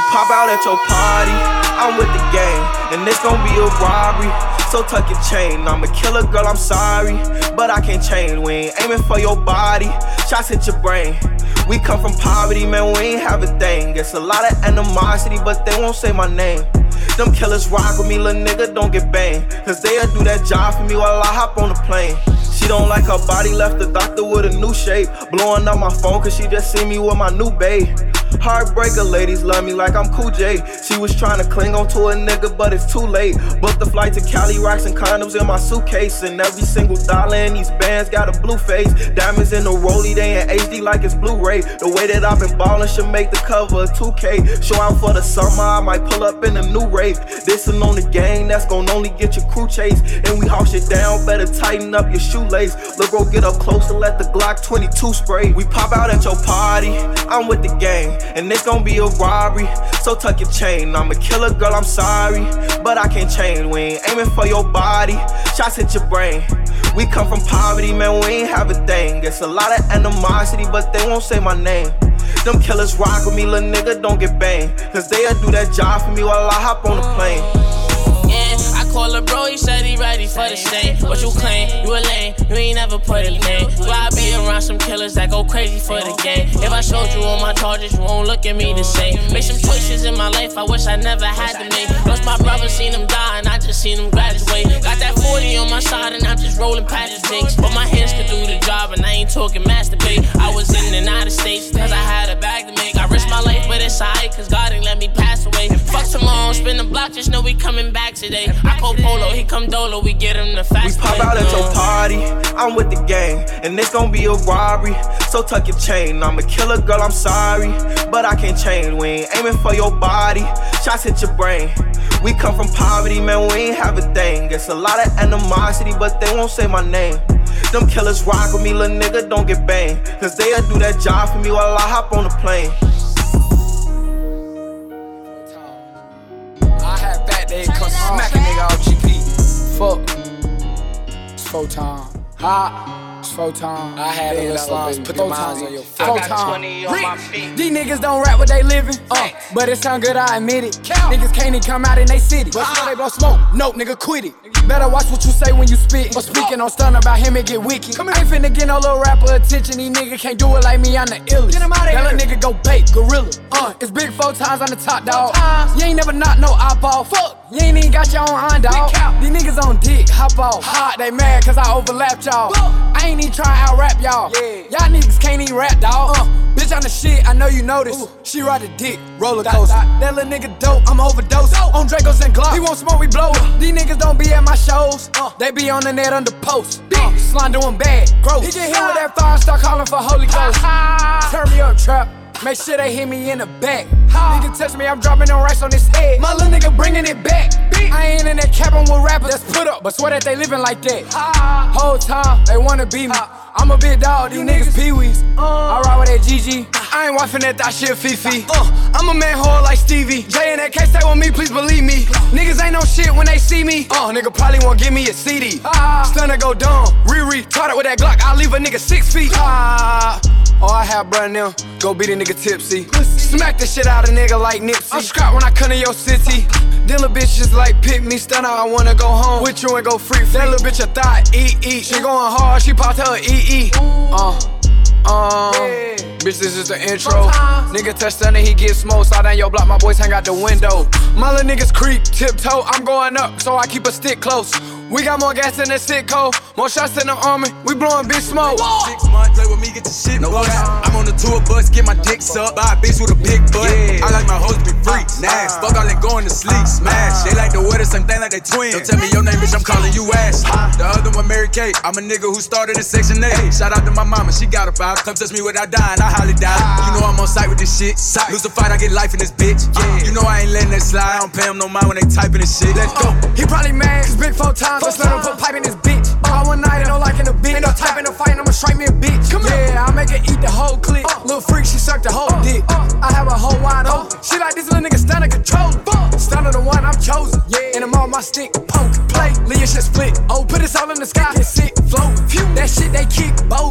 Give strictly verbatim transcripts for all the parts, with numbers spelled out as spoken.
pop out at your party, I'm with the gang, and it's gon' be a robbery. So tuck your chain, I'm a killer, girl, I'm sorry, but I can't change. We ain't aiming for your body, shots hit your brain. We come from poverty, man, we ain't have a thing. It's a lot of animosity, but they won't say my name. Them killers rock with me, little nigga, don't get banged. Cause they'll do that job for me while I hop on the plane. She don't like her body, left the doctor with a new shape. Blowing up my phone cause she just see me with my new babe. Heartbreaker, ladies love me like I'm Cool J. She was trying to cling on to a nigga, but it's too late. Booked the flight to Cali, rocks and condoms in my suitcase. And every single dollar in these bands got a blue face. Diamonds in the rollie, they in H D like it's Blu-ray. The way that I've been ballin' should make the cover of two K. Show out for the summer, I might pull up in a new race. This'n on the gang, that's gon' only get your crew chase. And we haul shit down, better tighten up your shoelace. Look, bro, get up close and let the Glock twenty-two spray. We pop out at your party, I'm with the gang, and it's gon' be a robbery. So tuck your chain, I'm a killer, girl, I'm sorry, but I can't change. We ain't aiming for your body, shots hit your brain. We come from poverty, man, we ain't have a thing. It's a lot of animosity, but they won't say my name. Them killers rock with me, little nigga, don't get banged. Cause they'll do that job for me while I hop on the plane. Yeah, I call a bro, he said he ready for the stain. What you claim? You a lame, you ain't never put a name. So I be around some killers that go crazy for the game. If I showed you all my charges, you won't look at me the same. Made some choices in my life I wish I never had to make. Lost my brother, seen him die, and I just seen him graduate. Got that forty on my side, and I'm just rolling past the things. But my hands could do the job, and I ain't talking masturbate. I was in and out of states, cause I had a bag to make. I risked my life, but it's alright, cause God ain't let me pass away. Fuck tomorrow, spin the block, just know we coming back today. I call Polo, he come Dolo, we get him the fast. We pop out at your party, I'm with the gang, and it's gon' be a robbery. So tuck your chain, I'm a killer, girl, I'm sorry, but I can't change. We ain't aiming for your body, shots hit your brain. We come from poverty, man, we ain't have a thing. It's a lot of animosity, but they won't say my name. Them killers rock with me, little nigga, don't get banged. Cause they'll do that job for me while I hop on the plane. I had back there, come smack a nigga off G P. Fuck. It's Photon. Hot. It's Photon. I had a little slimes, put the minds on your Photon. I got twenty on my feet. These niggas don't rap what they living, uh, but it sound good, I admit it. Niggas can't even come out in they city, but still they blow smoke. Nope, nigga, quit it. Better watch what you say when you spit. Or speaking on stun about him, it get wicked. I ain't finna get no little rapper attention. These niggas can't do it like me, I'm the illest. Get him out of here. Tell a nigga go bake, gorilla. Uh, it's big four times on the top, dog. You ain't never knocked no eyeball. Fuck. You ain't even got your own eye, dog. These niggas on dick, hop off. Hot, they mad cause I overlapped y'all. I ain't even trying to out rap y'all. Yeah. Y'all niggas can't even rap, dog. Uh, bitch on the shit, I know you noticed. Ooh. She ride a dick, roller coaster. That, that little nigga dope, I'm overdose. Dope. On Dracos and Glock, he won't smoke, we blow. Uh. These niggas don't be at my shows. Uh. They be on the net under post. Uh. Slime doing bad, gross. He get hit with that fire, start calling for Holy Ghost. Turn me up, trap. Make sure they hit me in the back. Nigga touch me, I'm dropping them racks on his head. My little nigga bringing it back. I ain't in that cabin with rappers that's put up, but swear that they living like that. Whole time, they wanna be me. I'm a big dog, these niggas pee-wees. I ride with that G G. I ain't wifing that thot shit Fifi. Uh, I'm a man whore like Stevie. J in that case, stay with me, please believe me. Niggas ain't no shit when they see me. Uh, nigga probably won't give me a C D. Stunner go dumb, Riri. Taught it with that Glock, I'll leave a nigga six feet. Ah. Oh, I have brother now, go beat a nigga tipsy. Smack the shit out of nigga like Nipsey. I'm scrap when I come to your city. Then little bitch just like pick me, stunner, I wanna go home with you and go free. That little bitch a thot, eat, eat. She going hard, she popped her E E. Uh, um, yeah. Bitch, this is the intro. Nigga touch stunner, he get smoked. Slide down your block, my boys hang out the window. My little niggas creep, tiptoe, I'm going up, so I keep a stick close. We got more gas in the Sitco, more shots in the army, we blowing big smoke. Six months, play with me, get the shit no bust. I'm on the tour bus, get my dick sucked by a bitch with a big butt. Yeah. I like my hoes to be freaks, nasty. Fuck all that going to sleep, smash. They like the wear the same thing like they twins. Don't tell me your name, bitch, I'm calling you Ashley. The other one, Mary Kate. I'm a nigga who started in Section eight. Shout out to my mama, she got a file. Come touch me without dying, I highly doubt it. You know I'm on site with this shit. Lose a fight, I get life in this bitch. You know I ain't letting that slide. I don't pay them no mind when they typing this shit. Let's go. He probably mad, cause big four times. Let's let him put pipe in this bitch. All one night, ain't no like in the bitch. Ain't no type in the fight, I'ma strike me a bitch. Come yeah, I make her eat the whole clip. Uh, little freak, she sucked the whole uh, dick. Uh, I have a whole wide open. Uh, she like this little nigga stunner control. Uh, stunner the one I'm chosen. Yeah, and I'm on my stick. Poke, play, Leah shit split. Oh, put us all in the sky. Get sick, float. Phew, that shit they kick bogus.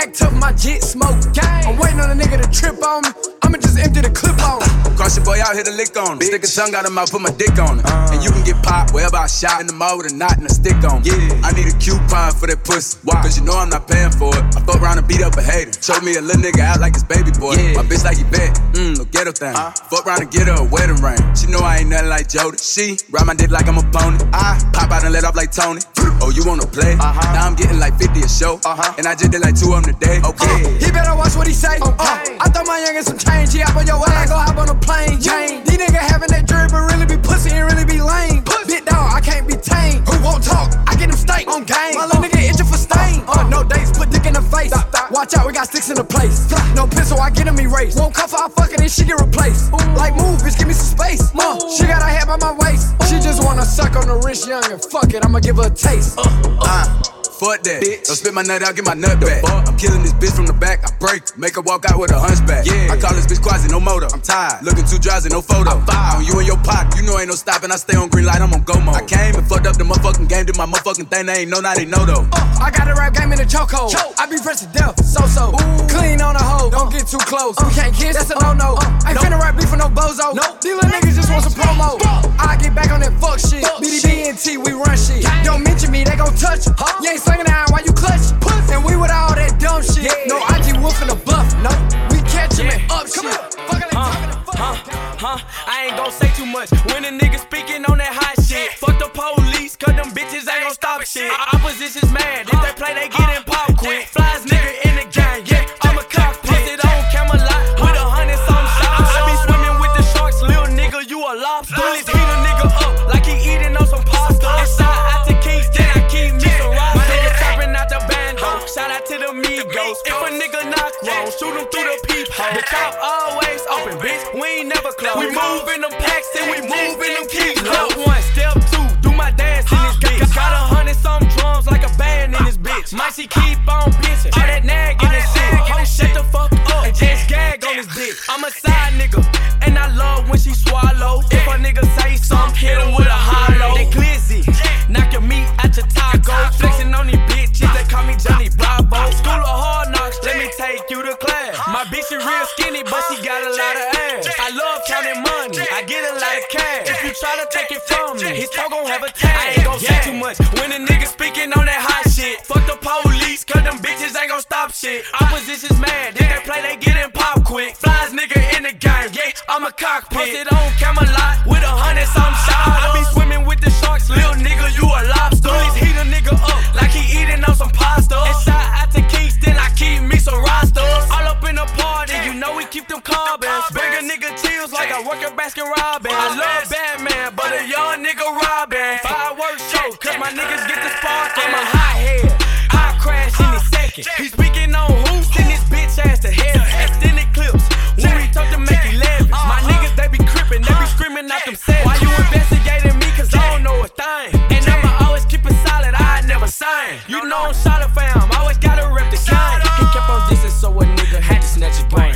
act tough, my jet smoke. I'm waiting on a nigga to trip on me. I'ma just empty the clip on him. Cross your boy out, hit a lick on him. Stick a tongue out of mouth, put my dick on it. Uh, and you can get popped wherever I shot in the mall with a knot and a stick on it. Yeah. I need a coupon for that pussy. Why? Cause you know I'm not paying for it. I fuck around and beat up a hater. Show me a little nigga out like his baby boy. Yeah. My bitch like he bet. Mmm, no ghetto thing. Uh, fuck around and get her a wedding ring. She know I ain't nothing like Jody. She ride my dick like I'm a pony. I pop out and let off like Tony. Oh, you wanna play? Uh-huh. Now I'm getting like fifty a show. Uh-huh. And I just did like two of them today. Okay. Uh, he better watch what he say. Okay. Uh, I throw my youngin' some change. He hop on your ass, go hop on a plane. Jane. These niggas having that jury, but really be pussy and really be lame. Puss. Big dog, I can't be tamed. Who won't talk? I get them steak on game. My little nigga itching for stain. Uh, no dates, put dick in the face. Stop, stop. Watch out, we got sticks in the place. No pistol, I get him erased. Won't cuff her, I fuck her, then she get replaced. Ooh. Like move, bitch, give me some space. Uh, she got her head by my waist. Ooh. She just wanna suck on the wrist young and fuck it, I'ma give her a taste. Uh, uh. uh. Fuck that, bitch. Don't spit my nut out, get my nut back. I'm killing this bitch from the back, I break. Make her walk out with a hunchback. Yeah. I call this bitch Quasi, no motor. I'm tired, looking too drowsy, no photo. On you and your pot, you know ain't no stopping. I stay on green light, I'm on go mode. I came and fucked up the motherfucking game, did my motherfucking thing. They ain't know, now they know though. Uh, I got a rap game in the chokehold. Choke. I be fresh to death, so so. Ooh. Clean on the hoe, don't get too close. Uh, we can't kiss, that's a no no. Uh, ain't no. Finna rap beef for no bozo. No. These little niggas just want some promo. I get back on that fuck shit. Fuck B D B N T, we run shit. Gang. Don't mention me, they gon' touch you. Huh? You ain't slinging the iron while you clutch. And we with all that dumb shit. Yeah. No I G Wolf in the bluff. No, we catch him yeah. and up Come shit. Fuck it, uh, huh, huh, I ain't gon' say too much. When a nigga speaking on that hot shit, fuck the police, cause them bitches ain't gon' stop shit. Opposition's mad, if they play, they get in pop quick. Flies nigga in the gang, yeah, I'm a cock. Posted on Camelot with a hundred some shots. I be swimming with the sharks, little nigga, you a lobster. Bullets heat a nigga up like he eating on some pasta. Inside out to Kingston, I keep me some rocks. My nigga trapping out the bando. Shout out to the Migos. If a nigga knock wrong, shoot him through the peephole. The top always open, bitch. We ain't never close. We move in them packs and we move in them keys. Step one, step two, do my dance in this bitch. Got a hundred some drums like a band in this bitch. Might she keep on bitching, all that nag in this shit. Ho, shut the fuck up and just gag on this dick. I'm a side nigga, and I love when she swallow. If a nigga say something, hit him with a hollow. They glizzy, knock your meat out your taco. Flexing on these bitches, they call me Johnny Bravo. School of hard knocks, let me take you to class. My bitch is real skinny, but she got a lot of ass. I love counting money, I get a lot of cash. If you try to take it from me, his toe gon' have a tag. I ain't gon' say too much when a nigga speaking on that hot shit. Fuck the police, cause them bitches ain't gon' stop shit. Opposition's mad, if they play, they get in pop quick. Flies nigga in the game, yeah, I'm a cockpit. Posted on Camelot with a hundred some shots. I be swimming with the sharks, little nigga, you a lobster. Bullets heat a nigga up like he eating on some pasta. Inside out to Kingston, I keep me some rosters. All up in the party, you know we keep them carbons. Bring a nigga chills like I work at Baskin Robbins. I love Batman, but a young nigga robbing. Fireworks show, cause my niggas get the spark. I'm a hot head, I crash in a second. He speaking on who, send this bitch ass to heaven. Extended clips, when we talk to make eleven. My niggas, they be crippin', they be screaming out them sets. Why you investigating me, cause I don't know a thing. And I'ma always keep it solid, I never sign. You know I'm solid fam, always gotta rep the gang. He kept on dissing, so a nigga had to snatch your brain.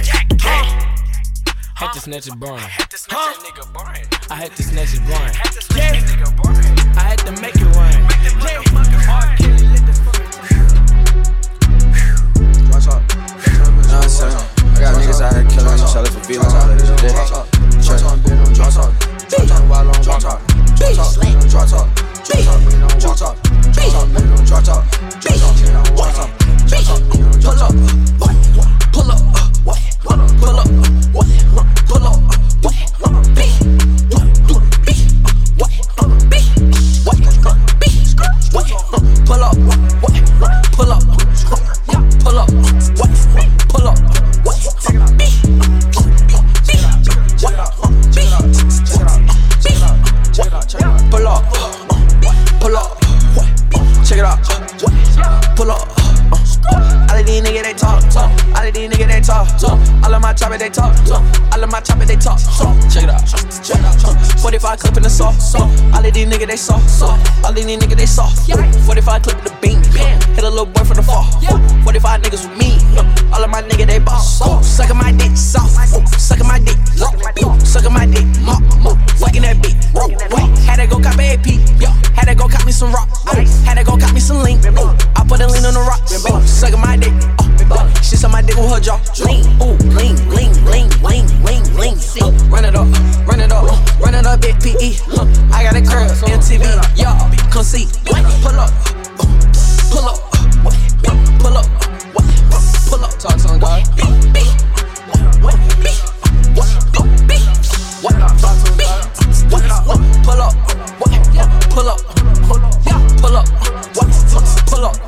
Had to snatch your brain. Huh? I had to snatch his brain. Yeah. I had to make it rain. Yeah. Know what I'm saying? I got niggas out here killing each other for feelings all day. Drop talk, drop talk, drop talk, drop talk, while on walk talk, drop talk, drop talk, drop talk, we don't walk talk, drop talk, we don't drop talk, drop talk, we don't walk talk, drop talk, we don't drop talk. Pull up, pull up, pull up, pull up, pull up, They talk, all of my chopper they talk. Check it out, check it out. forty-five clip in the sauce. All of these niggas they soft, all of these niggas they soft. forty-five clip in the beam, hit a little boy from the fall. forty-five niggas with me, all of my niggas they boss. Suckin' my dick soft, suckin' my dick, suckin' my dick, fucking that beat. Had to go cop a A P, had to go cop me some rock, had to go cop me some link. I put a lean on the rock, suckin' my dick. She saw my dick with her jaw. Lean, ooh, lean, lean, lean, lean, lean, lean. See, run it up, run it up, run it up, big P E. Huh. I got a curl, M T V, y'all, come see. Pull up, pull up, pull up, pull up. Talk to him, God. Pull up, pull up, pull up, pull up.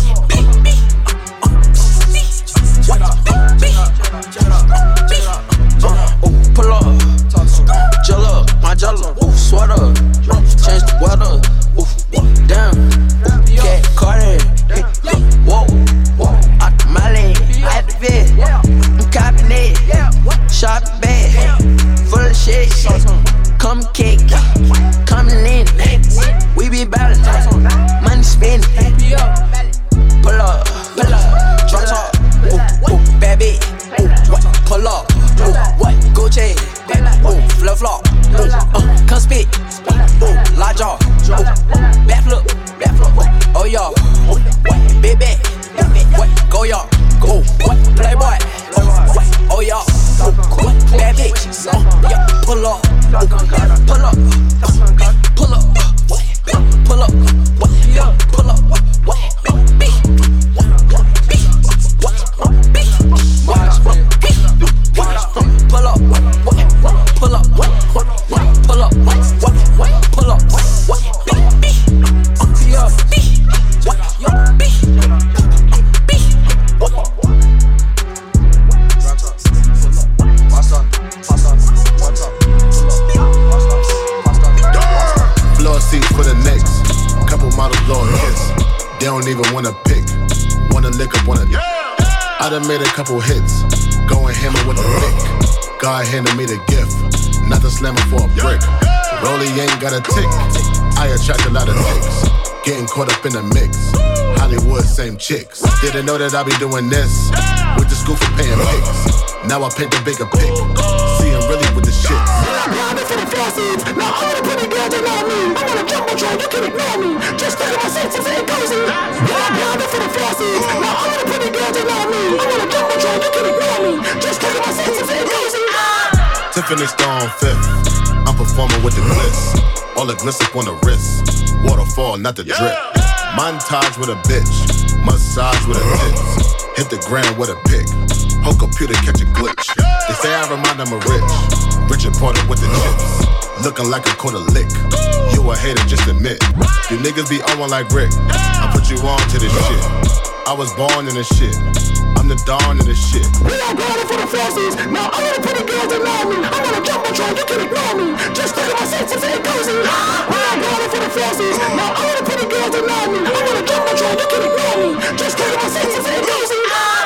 Pull up, jello, my jello, ooh, sweater, change the weather, ooh, damn, get Carter, whoa, out the Molly, at the vid, I'm copping it, shop bag, full of shit, come kick, come lean, we be ballin', money spending, pull up, pull up, drop top, ooh, ooh, bad bitch, ooh, pull up, ooh, what, Gucci, ooh, flip flop, ooh, uh, come spit, ooh, large jaw, ooh, back flip, back flip, oh y'all, ooh, big back, what, go y'all, go, what, playboy, oh, what, oh y'all, ooh, what, bad bitch, uh, yeah, pull up, ooh, pull up, uh, pull up, uh, what, pull up, what, pull up, what, what, pull up, pull up, pull up, pull up, pull up, floor seats for the next couple models blowing hits. They don't even wanna pick, wanna lick up on a. I done made a couple hits, going hammer with a pick. God handed me the gift, not the slammer for a brick. Rollie ain't got a tick, I attract a lot of ticks. Getting caught up in the mix, Hollywood, same chicks. Didn't know that I be doing this, with the school for paying pics. Now I paint the bigger pic, seeing really with the shit. I'm for the faces, now all the pretty girls they know me. I'm on a jumbo train, you can ignore me. Just think of my senses, ain't cozy. I'm for the faces, now all the pretty girls they know me. I'm on a jumbo train, you can ignore me. Just think of my senses, ain't cozy. Tiffany Stone fifth, I'm performing with the glitz. All the glitz up on the wrist, waterfall, not the drip. Montage with a bitch, massage with a tits. Hit the ground with a pick, whole computer catch a glitch. They say I remind them of Rich, Richard Porter with the chips. Looking like a quarter lick, you a hater, just admit. You niggas be on one like Rick, I put you on to this shit. I was born in this shit, I'm the dawn in this shit. We are going for the faces, now all the pretty girls they know me. I'm on a jumbo train, you can ignore me. Just think of my senses, ain't cozy. We are going for the faces, now all the pretty girls they know me. I'm on a jumbo train, you can ignore me. Just think of my senses, ain't cozy.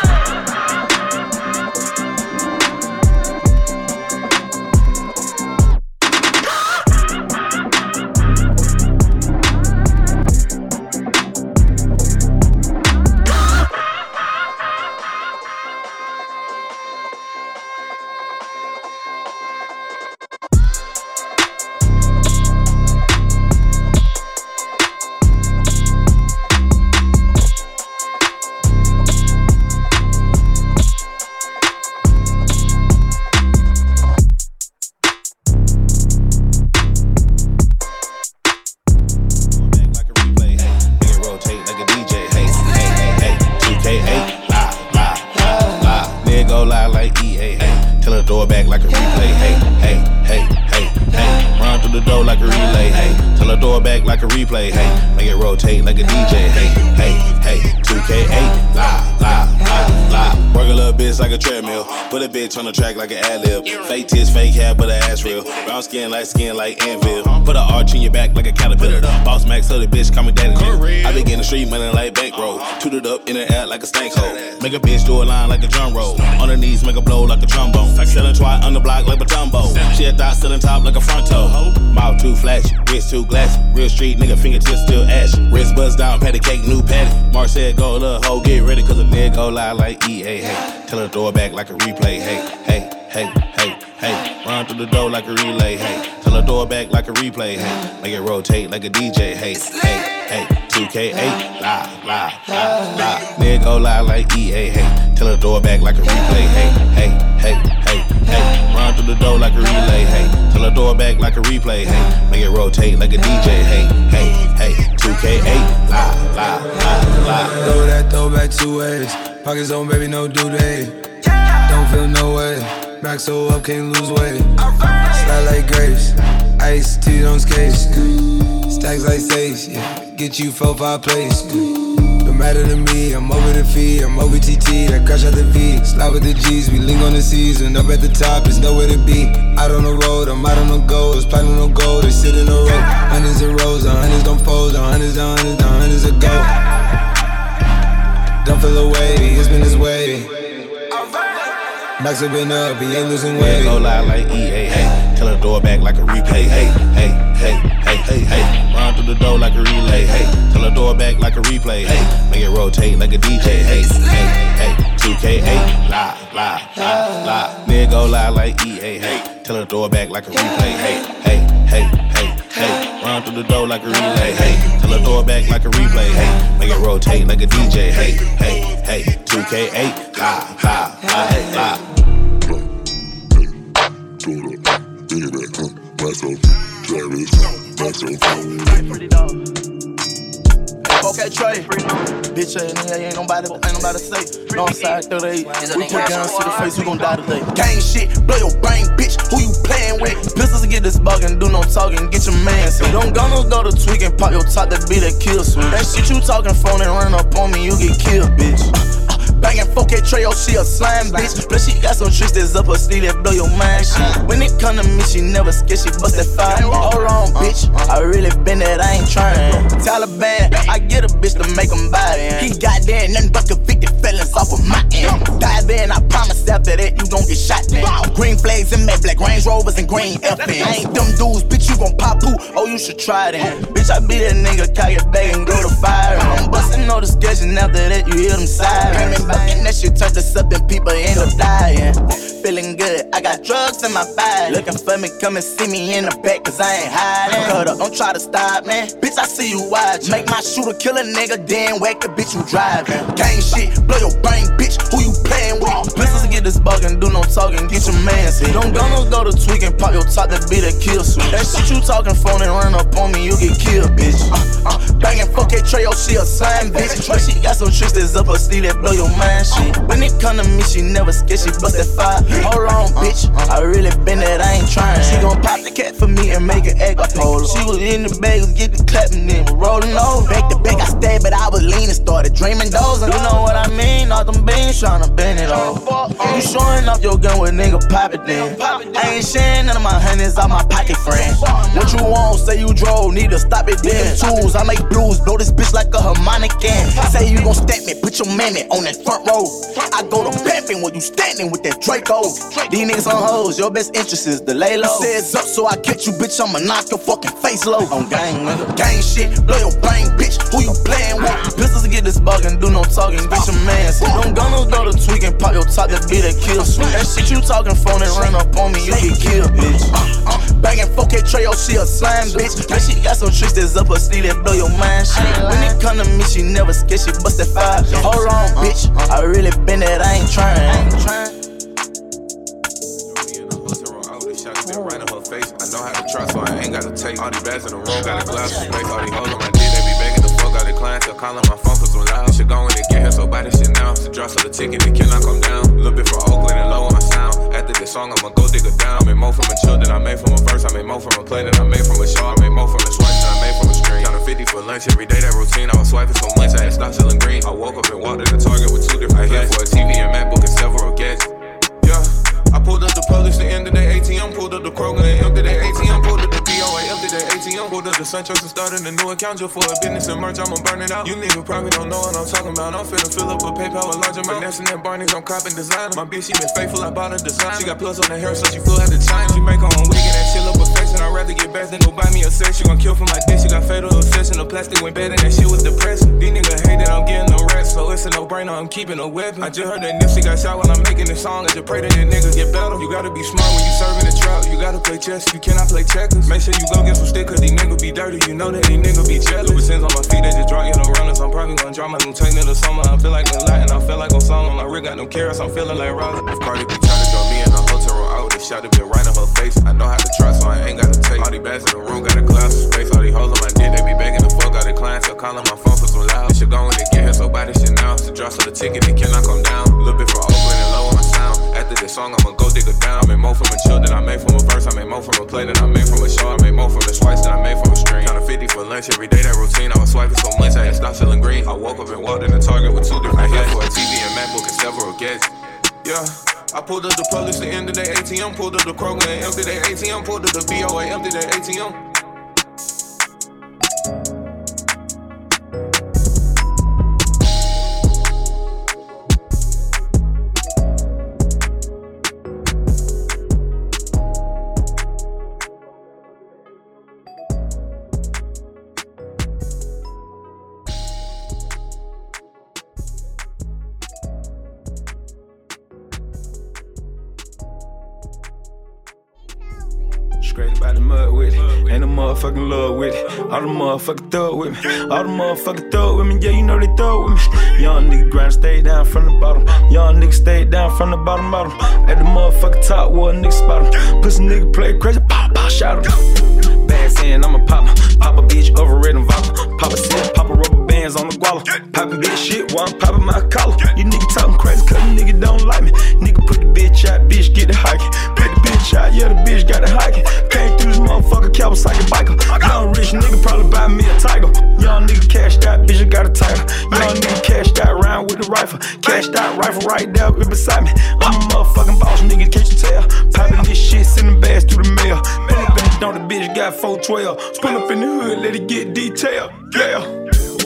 On the track like an ad-lib. Fake tits, fake hair, but her ass real. Brown skin, light skin like Anvil. Put an arch in your back like a caterpillar. Boss Max, so the bitch call me daddy. I be getting street money like bankroll. Tooted up in the air like a stank hole. Make a bitch do a line like a drum roll. On her knees, make a blow like a trombone. Selling twat on the block like a Batumbo. She a thought selling top like a front toe. Mouth too flashy, wrist too glassy. Real street nigga, fingertips still ashy. Wrist buzz down, patty cake, new patty. Mark said go, little hoe, get ready, cause a nigga go lie like E A. Hey, tell her throw it back like a replay. Hey, hey, hey, hey, hey. Run run through the door like a relay, hey. Tell her throw it back like a replay, hey. Make it rotate like a D J, hey, hey, hey. two K eight, lie, lie, lie, lie. Nigga go lie like E A, hey. Tell her throw it back like a replay, hey, hey, hey, hey, hey. Run through the door like a relay, hey. Tell her throw it back like a replay, hey. Make it rotate like a D J, hey, hey, hey. two K eight, lie, lie, lie, lie. Throw that throwback two ways. Pockets on, baby, no due date. Don't feel no way. Back so up, can't lose weight. Slide like grapes. Ice, tea on skates. Stacks like sage, yeah. Get you four, five plays. No matter to me, I'm over the fee, I'm over T T, that crash out the V. Slide with the G's, we link on the season. Up at the top, there's nowhere to be. Out on the road, I'm out on the goals. Platinum no gold, they sit in the road. Hundreds and rows, the hundreds don't fold. The hundreds, the hundreds, the hundreds a go. Don't feel away, it's been his way. Max have been up, he ain't losing weight. Go lie like E A, hey. Tell her throw it back like a replay, hey, hey, hey, hey, hey, hey. Run through the door like a relay, hey. Tell her throw it back like a replay, hey. Make it rotate like a D J, hey, hey, hey. two K eight, lie, lie, lie, lie. Nigga go lie like E A, hey. Tell her throw it back like a replay, hey, hey, hey, hey, hey. Run through the door like a relay, hey. Tell her throw it back like a replay, hey. Make it rotate like a D J, hey, hey, hey. two K eight, lie, lie, lie, lie. Okay, Trey. Bitch, ain't, ain't nobody, ain't nobody say. Northside thirty-eight. We put guns to the face, we gon' die today. Gang shit, blow your brain, bitch. Who you playin' with? Pistols get this buggin', do no talking, get your man sick. Don't gunners go to tweak and pop your top, that be that kill switch. That shit you talking phone and run up on me, you get killed, bitch. Bangin' four K Trey, oh, she a slime, bitch. Plus she got some tricks that's up her sleeve that blow your mind, shit. When it come to me, she never scared, she bust that fire. Hold on, bitch, I really been that, I ain't trying. Taliban, I get a bitch to make them buy it. He got there, nothing but convicted felons off of my end. Dive in, I promise after that, you gon' get shot then. Green flags and matte black Range Rovers and green F N. I ain't them dudes, bitch, you gon' pop poo, oh, you should try then. Bitch, I be that nigga, cock it back and go to fire. I'm bustin' all the sketch and after that, you hear them sirens. And that shit turned us up and people end up dying. Feeling good, I got drugs in my body. Looking for me, come and see me in the back, cause I ain't hiding. Cut up, don't try to stop, man. Bitch, I see you watch. Make my shooter kill a nigga, then whack the bitch you driving. Gang shit, blow your brain, bitch. Who you playin' with? Pistols get this buggin', do no talking, get your man sick. Don't gunners go to tweak and pop your top, that be that kill switch. That shit you talking phone and run up on me, you get killed, bitch. Uh, uh, bangin' four K Trey, oh, she a slime, bitch. But she got some tricks that's up her sleeve that blow your mind, shit. When it come to me, she never scared, she bust that fire. Hold on, bitch, I really been that, I ain't trying. She gon' pop the cat for me and make it act polo. She was in the bag, was getting clapping, then was rolling over. Back to back, I stayed, but I was leaning, started dreaming those. You know what I mean? All them beans tryna bend it all. You showing off your gun with nigga pop it then. I ain't sharing none of my honeys out my pocket, friend. What you want? Say you drove, need to stop it then. Tools, I make blues, blow this bitch like a harmonic can. Say you gon' step me, put your mammy on that front row. I go to pimpin' when you standing with that Draco. These niggas on hoes, your best interest is to lay low. Says up, so I catch you, bitch, I'ma knock your fucking face low. On gang, nigga. Gang shit, blow your brain, bitch. Who you playin' with? Pistols get this buggin', do no talking, get your man sick. Don't gunners go to tweak and pop your top, that be that kill switch. That shit you talking phone and run up on me, you get killed, bitch. Uh, uh, bangin' four K Trey, oh, she a slime, bitch. But she got some tricks that's up her sleeve that blow your mind, shit. When it come to me, she never scared, she bust that fire. Hold on, bitch, I really been that, I ain't trying. I ain't trying. Right in her face, I know how to try, so I ain't gotta take. All these bags in the room, got a glass of space. All these hoes on my dick, they be begging the fuck out the clients. They're calling my phone for some loud shit going to get here, so buy this shit now. To drop so the ticket, it cannot come down. A little bit for Oakland and low on my sound. After this song, I'ma go dig it down. I made more from a chill than I made from a verse. I made more from a play than I made from a show. I made more from a swipe than I made from a screen. Counting fifty for lunch every day, that routine. I was swiping so much, I had stopped selling green. I woke up and walked in the Target with two different I hit for a T V and MacBook and several gadgets. Yeah. I pulled up the Publix, the end of the A T M. Pulled up the Kroger and emptied the A T M. Pulled up the P O A, emptied the A T M. Pulled up the SunTrust and started a new account just for a business and merch. I'ma burn it out. You niggas probably don't know what I'm talking about. I'm finna fill up a PayPal with large amount. Finessing that Barney's, I'm copping designer. My bitch, she been faithful, I bought her design. She got plus on her hair, so she flew out the China. She make her own wig and that shit up her face. depression. I'd rather get back than go buy me a sex. You gon' kill for my dick, she got fatal obsession. The plastic went bad and that shit was depressing. These niggas hate that I'm getting no rest, so it's a no-brainer, I'm keeping a weapon. I just heard that Nipsey got shot while I'm making this song. I just pray that that nigga get better. You gotta be smart when you serving the trap. You gotta play chess, you cannot play checkers. Make sure you go get some stick, cause these niggas be dirty. You know that these niggas be jealous. Lubricants on my feet, they just drop, you know, runners. I'm probably gonna drop my new tank in the summer. I feel like a lot and I feel like Osama. My rig got no carrots, I'm feeling like Raleigh. If Cardi B try to draw me in a hotel room, I would've shot it, been right in her face. I know how to trust, so I ain't gotta take. All these bags in the room, got a glass of space. All these hoes on my dick, they be begging the fuck out the clients. So calling my phone for some loud. They should go in and get here, so buy this shit now. To drop for the ticket, they cannot come down. A little bit for Oakland and low on my sound. After this song, I'ma go dig it down. I made more from a chill than I made from a verse. I made more from a play than I made from a show. I made more from a slice than I made from a string. Counting fifty for lunch every day, that routine. I was swiping so much, I had stopped selling green. I woke up and walked in the Target with two different heads. For a T V and MacBook and several gadgets. Yeah. I pulled up the Publix and emptied their A T M. Pulled up the Kroger and emptied their A T M. Pulled up the B O A, emptied their A T M. Straight by the mud with it, ain't no motherfucking love with it. All the motherfucking thug with me, all the motherfucking thug with me. Yeah, you know they thug with me. Young nigga grind, stay down from the bottom. Young nigga stay down from the bottom, bottom. At the motherfucking top, where a nigga spot him. Pussy nigga play crazy, pop, pop, shout him. Bad saying I'm a popper, pop a bitch over red and vodka. Pop a set, pop a rubber bands on the guala. Poppin' bitch shit while I'm poppin' my collar. You nigga talking crazy, cause the nigga don't like me. Nigga put the bitch out, bitch get the hiking. Put the bitch out, yeah the bitch got the hiking. Came through this motherfucker, Kawasaki biker. Young rich nigga probably buy me a tiger. Young nigga cashed out, bitch got a title. Young nigga cashed out, round with the rifle. Cashed out, rifle right there beside me. I'm a motherfucking boss, nigga, can't you tell? Poppin' this shit, sending bags through the mail. Pull up in the door, the bitch got four twelve. Pull up in the hood, let it get detailed. Yeah.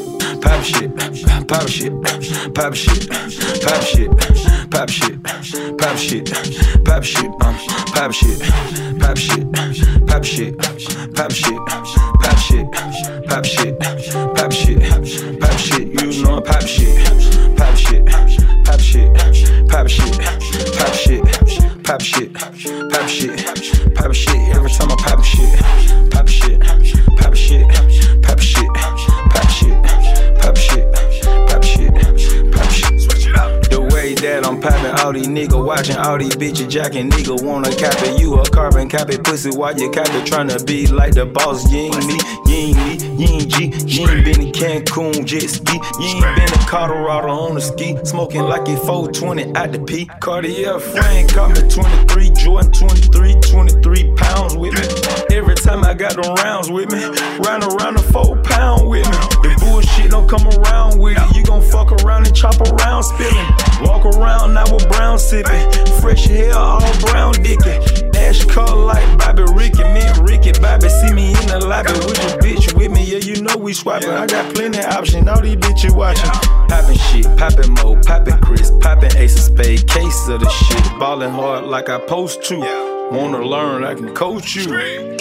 Pop shit, pop shit, pop shit, pop shit, pop shit, pop shit, pop shit, um, pop shit, pop shit, pop shit, pop shit, pop shit, pop shit, pop shit, pop shit, you know I pop shit, pop shit, pop shit, pop shit, pop shit, pop shit, pop shit, pop shit, every time I pop shit, pop shit, pop shit, pop shit, pop shit. Pop shit, pop shit, pop shit. Switch it up. The way that I'm poppin', all these niggas watching, all these bitches jacking. Nigga wanna copy you a carbon copy pussy while you copy tryna be like the boss. You ain't me, you ain't me, you ain't G. You ain't been to Cancun jet ski. You ain't been to Colorado on the ski. Smoking like it four twenty at the P. Cartier frame caught me twenty-three, Jordan twenty-three, twenty-three pounds with me. Every time I got them rounds with me, round around the four pound with me. The bullshit don't come around with it. You gon' fuck around and chop around spilling. Walk around now with brown sipping. Fresh hair, all brown dicky. Ash color like Bobby Ricky. Me and Ricky Bobby see me in the lobby with your bitch with me. Yeah, you know we swapping. I got plenty of options. All these bitches watching. Poppin' shit, poppin' Mo, poppin' Chris, poppin' Ace of Spade. Case of the shit. Ballin' hard like I post to. Wanna learn, I can coach you.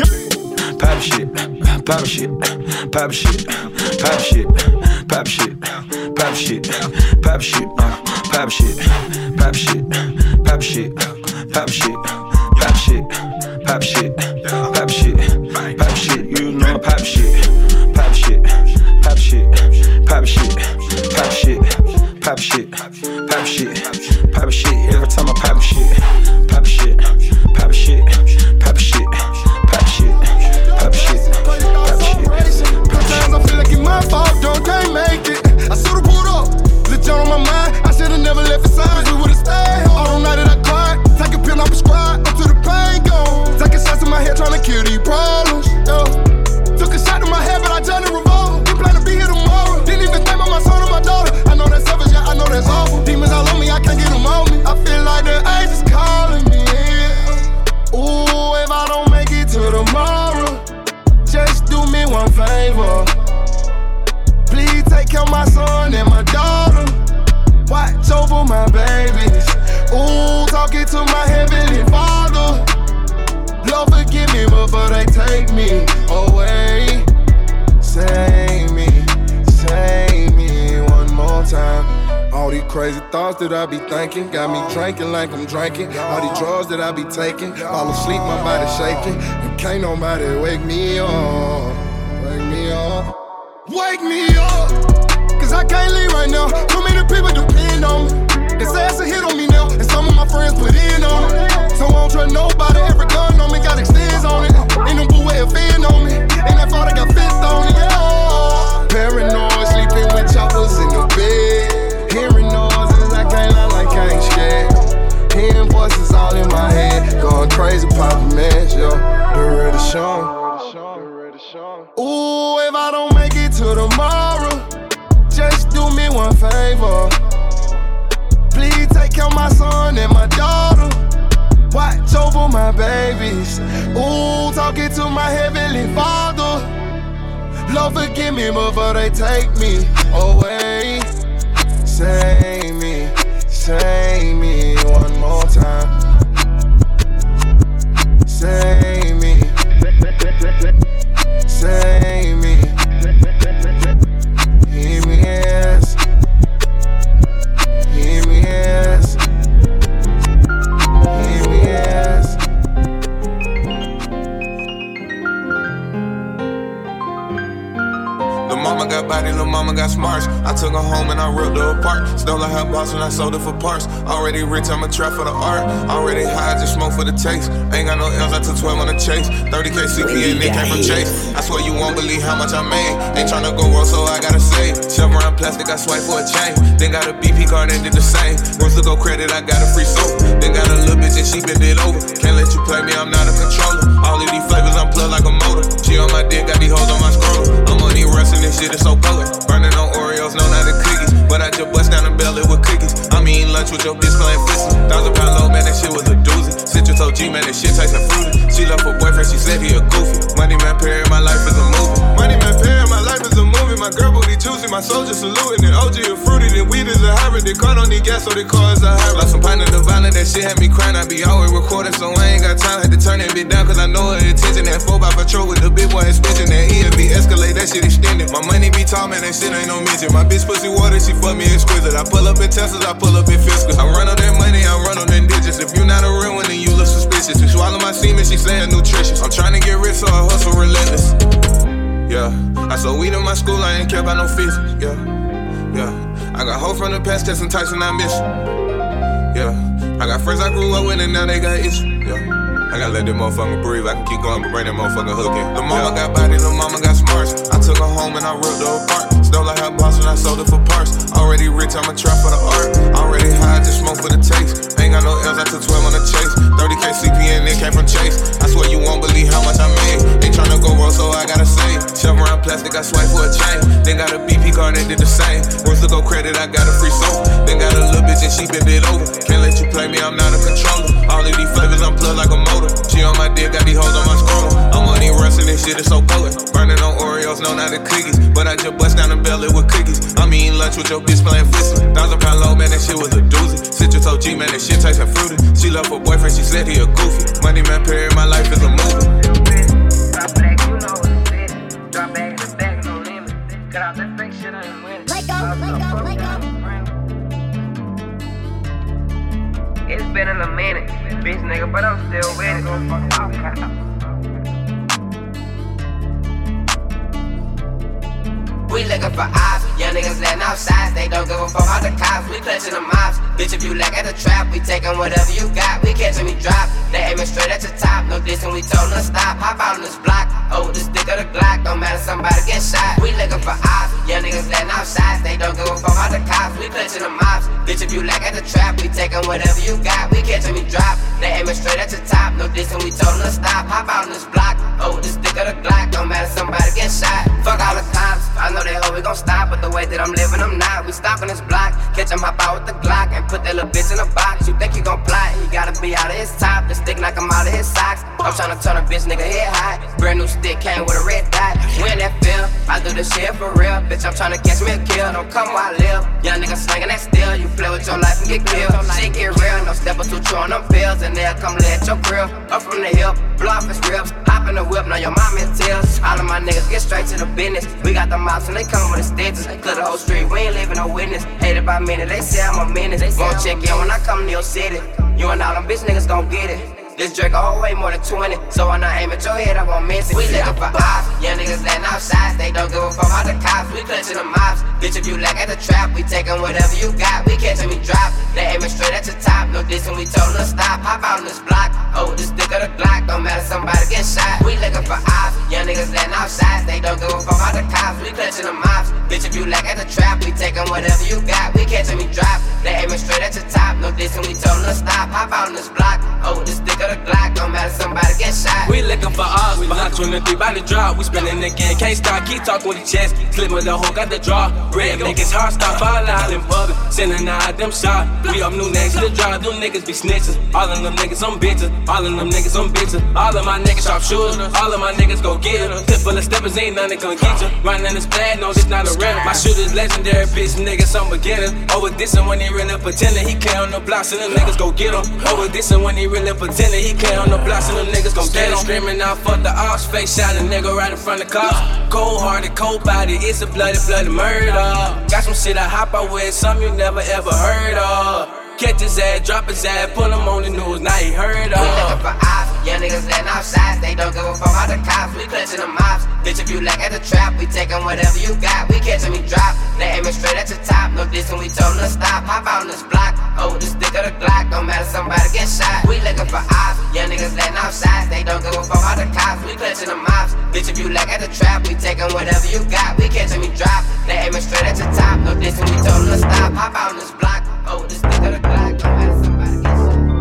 Pop shit, pop shit, pop shit, pop shit, pop shit, pop shit, pop shit, uh, pop shit, pop shit, pop shit, pop shit, pop shit, pop shit, pop shit, pop shit, you know pop shit, pop shit, pop shit, pop shit, pop shit, pop shit, pop shit, pop shit, every time I pop shit, pop shit, pop shit, pop shit, pop shit. Pop shit, pop shit. Sometimes I feel like it's my fault, don't can't make it. I should've pulled up, lit on my mind. I should've never left it side. We would've stayed home. All night that I cried, take a pill, I prescribed until the pain gone. Taking shots in my head, trying to kill these problems. Yeah. Took a shot to my head, but I turned the revolver. Didn't plan to be here tomorrow. Didn't even think about my son or my daughter. I know that's selfish, yeah, I know that's awful. Demons all on me, I can't get them on me. I feel like the age is calling me. Ooh, if I don't make it to tomorrow, just do me one favor. Please take care of my son and my daughter. Watch over my babies. Ooh, talking to my heavenly father. Lord forgive me, but for they take me away. Save me, save me one more time. All these crazy thoughts that I be thinking got me drinking like I'm drinking. All these drugs that I be taking, fall asleep, my body shaking. And can't nobody wake me up, wake me up, wake me up. Cause I can't leave right now. Too many people depend on me. They say it's a hit on me now, and some of my friends put in on it. So I don't trust nobody. Every gun on me got extends on it. Ain't no boo way offend on me. And that thought I got fist on it. Yeah. Paranoid, sleeping with choppers in the bed. Hearing noises, I can't lie like I ain't scared. Hearing voices all in my head. Going crazy, poppin' mess, yo. The ready show. Ooh, if I don't make it to tomorrow, just do me one favor. Please take care of my son and my daughter. Watch over my babies. Ooh, talking to my heavenly Father. Lord, forgive me before they take me away. Save me, save me one more time. Save me, save me. Hear me, yes. Hear me, yes. Hear me, yes. The mama got body, the mama got smarts. I took her home and I ripped her apart. Stole her hot box and I sold it for parts. Already rich, I'm a trap for the art. Already high, just smoke for the taste. Ain't got no L's, I took twelve on the chase. thirty K C P and they came from Chase. I swear you won't believe how much I made. Ain't tryna go roll, so I gotta save. Shove around plastic, I swipe for a chain. Then got a B P card and did the same. Once to go credit, I got a free soap. Then got a little bitch and she bent it over. Can't let you play me, I'm not a controller. All of these flavors, I'm plugged like a motor. She on my dick, got these hoes on my scroll. I'm on these wrestling, this shit is so potent. Burning on Oreos, no, not the cookies. But I just bust down the belly with cookies. I'm eating lunch with your bitch playing fist. Thousand pound low, man, that shit was a doozy. Citrus O G, man, that shit tasting fruity. She left her boyfriend, she said he a goofy. Money man, Perry, my life is a movie. Money man, Perry, my life is a movie. My girl booty juicy, my soldier saluting it. O G is fruity, then weed is a hybrid. They car don't need gas, so they car is a hybrid. Like some pint of the violent, that shit had me crying. I be always recording, so I ain't got time. Had to turn that bitch down, cause I know her attention. That four by patrol with the big boy extension. That E F B Escalade, that shit extended. My money be tall, man, that shit ain't no midget. My bitch pussy water, she fuck me exquisite. I pull up in Teslas, I pull up in Fiscals. I run on that money, I run on them digits. If you not a real one, then you look suspicious. You swallow my semen, she saying nutritious. I'm trying to get rich, so I hustle relentless. Yeah, I sold weed in my school, I ain't care about no physics. Yeah, yeah, I got hoes from the past, testing types and I miss you. Yeah, I got friends I grew up with and now they got issues. Yeah, I gotta let that motherfucker breathe. I can keep going, but bring that motherfucker hook in. The mama got body, the mama got smarts. I took her home and I ripped her apart. Stole her hot box and I sold it for parts. Already rich, I'm a trap for the art. Already high, just smoke for the taste. Ain't got no L's, I took twelve on the chase. thirty K C P and it came from Chase. I swear you won't believe how much I made. Ain't tryna go roll, so I gotta save. Shove around plastic, I swipe for a chain. Then got a B P card and did the same. Once to go credit, I got a free soap. Then got a little bitch and she bent it over. Can't let you play me, I'm not a controller. All of these flavors, I'm plugged like a motor. She on my dick, got these hoes on my scroll. I'm on these wrestling, this shit is so potent. Burning on Oreos, no, not the cookies. But I just bust down the belly with cookies. I'm eating lunch with your bitch playing fist. Thousand pound low, man, that shit was a doozy. Citrus O G, man, that shit tasting fruity. She left her boyfriend, she said he a goofy. Money man, Perry, my life is a movie. Drop back, you know what it is. Drop back, the back, no limit. Cut out that fake shit, I ain't winning. Let go, let go, let go. It's been in a minute, bitch nigga, but I'm still with it. We looking for ops, young niggas letting off shots. They don't give a fuck about the cops, we clutching the mobs. Bitch, if you lack at the trap, we taking whatever you got. We catching me drop, they aiming straight at your top. No dissing, we told them to stop. Hop out on this block, oh, the stick of the Glock. Don't matter, somebody get shot. We looking for ops, young niggas letting off shots. They don't give a fuck about the cops, we clutching the mobs. Bitch, if you lack at the trap, we taking whatever you got. We catching me drop, they aiming straight at your top. No dissing, we told them to stop. Hop out on this block, oh, the stick of the Glock. Don't matter, somebody get shot. Fuck all the cops, I know they hope we gon' stop, but the way that I'm living, I'm not. We stopping this block, catch him, hop out with the Glock, and put that little bitch in a box. You think you gon' plot, he gotta be out of his top. The stick knock him out of his socks. I'm tryna turn a bitch nigga head high. Brand new stick came with a red dot. When that feel, I do this shit for real. Bitch, I'm tryna catch me a kill, don't come while I live. Young nigga slinging that steel, you play with your life and get killed. Shit get real, no step or two, chew on them pills, and they'll come lay at your grill. Up from the hill, blow off his ribs, hop in the whip, now your mom is tears. All of my niggas get straight to the business. We got the mops and they come with the stitches. Clear the whole street, we ain't leaving no witness. Hated by minute, they say I'm a menace. Won't check in when I come to your city. You and all them bitch niggas gon' get it. This Drake a whole way more than twenty. So when I aim at your head, I won't miss it. We looking for ops. Young niggas letting out shots. They don't give a fuck about the cops. We clutching the mops. Bitch, if you lack at the trap, we taking whatever you got. We catching me drop. They aiming straight at your top. No dissing, we told them to stop. Hop out on this block. Oh, this dick of the Glock. Don't matter, somebody get shot. We looking for ops. Young niggas letting out shots. They don't give a fuck about the cops. We clutching the mops. Bitch, if you lack at the trap, we taking whatever you got. We catching me drop. They aiming straight at your top. No dissing, we told them to stop. Hop out on this block. Oh, this dick of the Glock. Don't matter, somebody get shot. We looking for ops. Behind twenty-three by the drop. We spinning again. Can't stop. Keep talking with the chest. Slip with the hoe. Got the draw. Red niggas hard stop. Fall out in public. Sending out them shots. We up new next to the drop. Them niggas be snitches. All of them niggas on bitches. All of them niggas on bitches. All of my niggas sharp shooters. All of my niggas go get it. Clip full of steppers. Ain't none that gon' get you. Running this bad. No, this not a rental. My shooter's legendary. Bitch niggas some beginners. Over this and when he really pretending. He clear on the blocks and them niggas go get him. Over this and when he really pretending. He clear on the blocks and them niggas gon' get him. Screaming out fuck the ops. Face shot a nigga right in front of cops. Cold hearted, cold body. It's a bloody, bloody murder. Got some shit I hop out with. Some you never ever heard of. Catch his ass, drop his ass, put him on the news, now he heard of. We looking for ops, young niggas letting out shots. They don't give a fuck about the cops, we clutching the mops. Bitch, if you lack at the trap, we taking whatever you got. We catching me drop, they aiming straight at your top. No dissing, we told them to stop. Hop out on this block, oh, this dick of the Glock. Don't matter, somebody get shot. We looking for ops, young niggas letting out shots. They don't give a fuck about the cops, we clutching the mops. Bitch, if you lack at the trap, we taking whatever you got. We catching me drop, they aiming straight at your top. No dissing, we told them to stop. Hop out on this block, oh, this dick of the Glock. Don't matter, somebody get shot.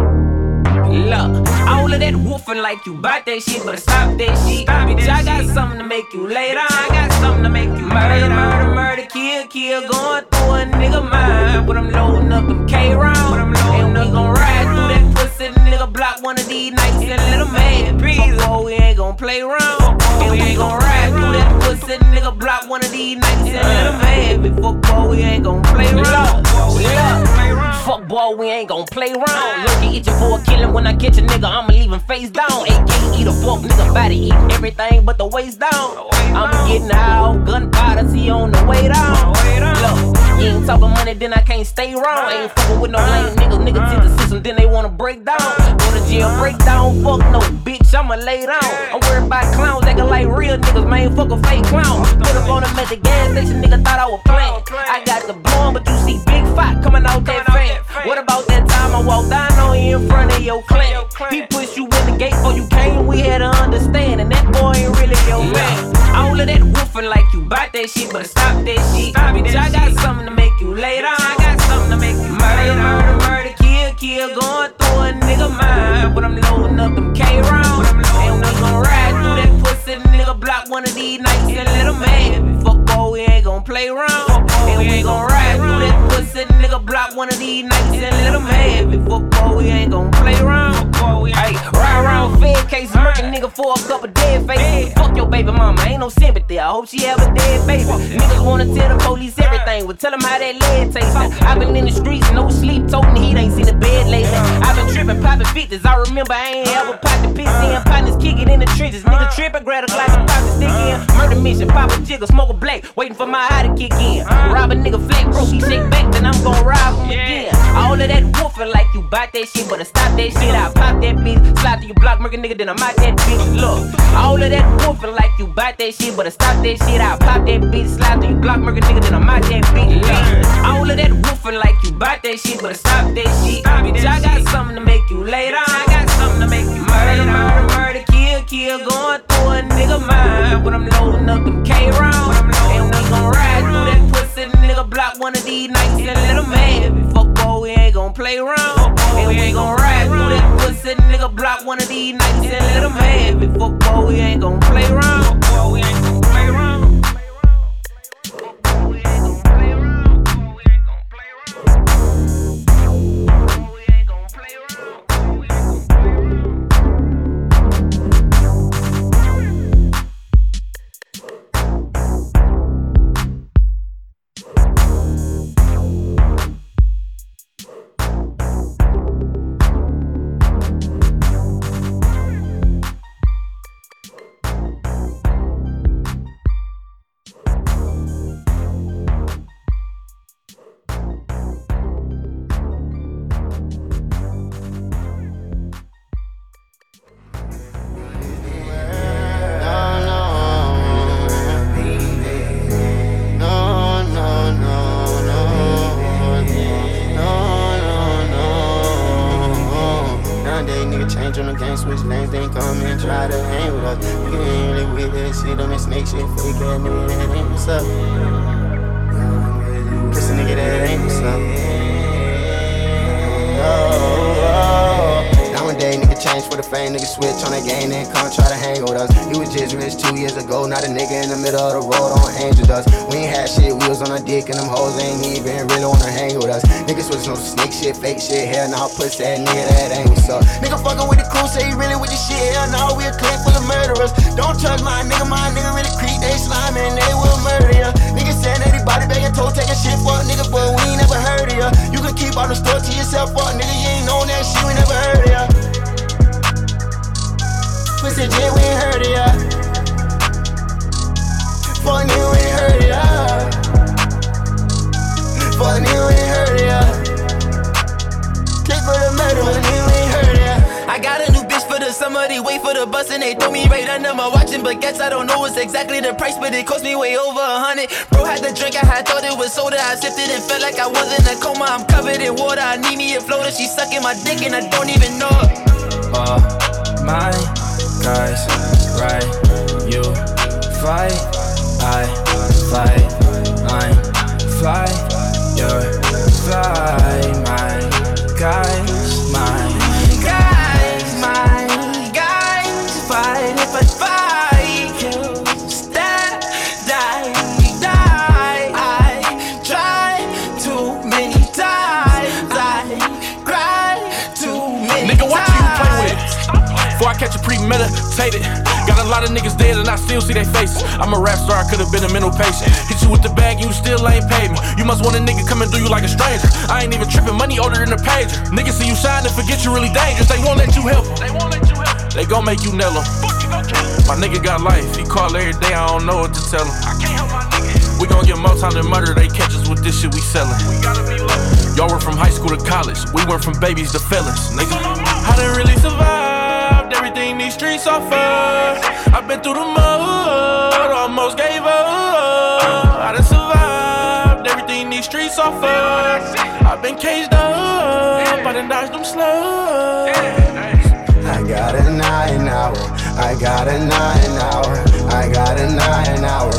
Look, all of that woofing like you bought that shit, but stop that shit. Bitch, I got something to make you lay down. I got something to make you murder, murder, murder, kill, kill. Going through a nigga mind, but I'm loading up them K rounds. And we gon' ride through that pussy, nigga block one of these nights and let him mad. Fuck boy, we ain't gon' play around. And we gon' ride through that pussy, nigga block one of these nights and let him mad. Fuck boy, we ain't gon' play around. Fuck boy, we ain't gon' play around. Look, you itching for a killing. When I catch a nigga, I'ma leave him face down. A K eat a fuck nigga body, eating everything but the waist down. I'm getting high off gunpowder, see on the way down. Look, you ain't talking money, then I can't stay wrong. Ain't fucking with no lame niggas, niggas hit the system, then they wanna break down. Go to jail, break down, fuck no bitch, I'ma lay down. I'm worried about clowns acting like real niggas, man, fuck a fake clown. Put up on them at the gas station, nigga thought I was playing. I got the blonde, but you see big fight coming out that fan. What about that time I walked down on you in front of your clan? He pushed you in the gate before you came, we had to understand. And that boy ain't really your man. All of that woofing like you bought that shit, but stop that shit. Bitch, I got something to make you lay down. I got something to make you murder, murder, murder, kill, kill. Going through a nigga mind, but I'm loading up them K rounds. And we gon' ride through that pussy, nigga block one of these nights and let him mad. Fuck boy, we ain't gon' play around. And we gon' ride through that pussy, nigga block one of these nights and let him mad. Fuck boy, we ain't gon' play around. Hey, ride around fed cases, murking nigga for a couple dead faces. Fuck your baby mama, ain't no sympathy. I hope she have a dead baby. Niggas wanna tell the police everything, well tell them how that lead tastes. I been in the streets, no sleep, told me he ain't seen the bed lately. I been tripping, popping fifties. I remember I ain't ever popped the piss in. Partners kick it in the trenches. Nigga tripping, grab a glass and pop the stick in. Murder mission, pop a jigger, smoke a black, waiting for my eye to kick in. Rob a nigga flat, broke, he shake back, then I'm gon' rob him again. All of that woofing like you bought that shit, but stop that shit. I pop that bitch, slide through your block, murk a nigga, then I'm out that bitch. Look, all of that woofing like you bought that shit, but stop that shit. I pop that bitch, slide through your block, murk a nigga, then I'm out that bitch. Look, all of that woofing like you bought that shit, but stop that shit. Bitch, I got something to make you lay down. I got something to make you murder, murder, murder, kill, kill. Going through a nigga mind, but I'm loading up them K rounds. And we gon' ride through that pussy, nigga block one of these nights and let him mad. Fuck boy, we ain't gon' play around. And we gon' ride through that pussy, nigga block one of these nights and let him mad. Fuck boy, we ain't gon' play around. We ain't gon' play around. on the game, switch lanes, then come and try to hang with us. You ain't really with that shit on that snake shit, fake ass nigga, that ain't what's up. Pussy nigga, that ain't what's up. Oh, oh. Nowadays, nigga change for the fame, nigga switch on that game, then come try to hang with us. You was just rich two years ago, not a nigga in the middle of the road on angel dust. We ain't had shit, we was on our dick, and them hoes ain't even really wanna hang with us. Niggas switch on snake shit, fake shit, hell nah, pussy that nigga, that ain't what's up. Nigga fucking with the crew, say he really with the shit, hell nah, we a clique full of murderers. Don't trust my nigga, my nigga really creep, they slime and they will murder ya. Niggas saying that he body bagging, toe taking shit, fuck nigga, but we ain't never heard of ya. You can keep all the store to yourself, fuck nigga, you ain't known that shit, we never heard of ya. Pussy J, we ain't heard of ya. Fuck nigga, we ain't heard of ya. Fuck nigga, we ain't heard of ya. Click for the murder, fuck nigga, we ain't heard of ya. I got a new bitch for the summer, they wait for the bus and they throw me right under my watching. But guess I don't know what's exactly the price, but it cost me way over a hundred. Bro had the drink, I had thought it was soda. I sipped it and felt like I was in a coma. I'm covered in water, I need me a floater. She sucking my dick and I don't even know her. Uh, my guys, right, you fight, I fight, I fly, you fly, my guys, my guys, my guys, fight if I fight, you step, die, die, I try too many times, I cry too many Nigga, what times. you play with? Before I catch a premeditated. Got a lot of niggas dead and I still see their faces. I'm a rap star, I could've been a mental patient. Hit you with the bag, you still ain't paid me. You must want a nigga come and do you like a stranger. I ain't even tripping, money older than a pager. Niggas see you shine and forget you really dangerous. They won't let you help them. They won't let you help them. They gon' make you nail them. My nigga got life, he call every day, I don't know what to tell him. I can't help my nigga. We gon' get more time than murder, they catch us with this shit we sellin'. We gotta be low. Y'all went from high school to college, we went from babies to felons, nigga. I done really survived everything these streets offer. I've been through the mud, almost gave up. I done survived everything these streets offer. I've been caged up, I done dodged them slugs. I got a nine hour, I got a nine hour, I got a nine hour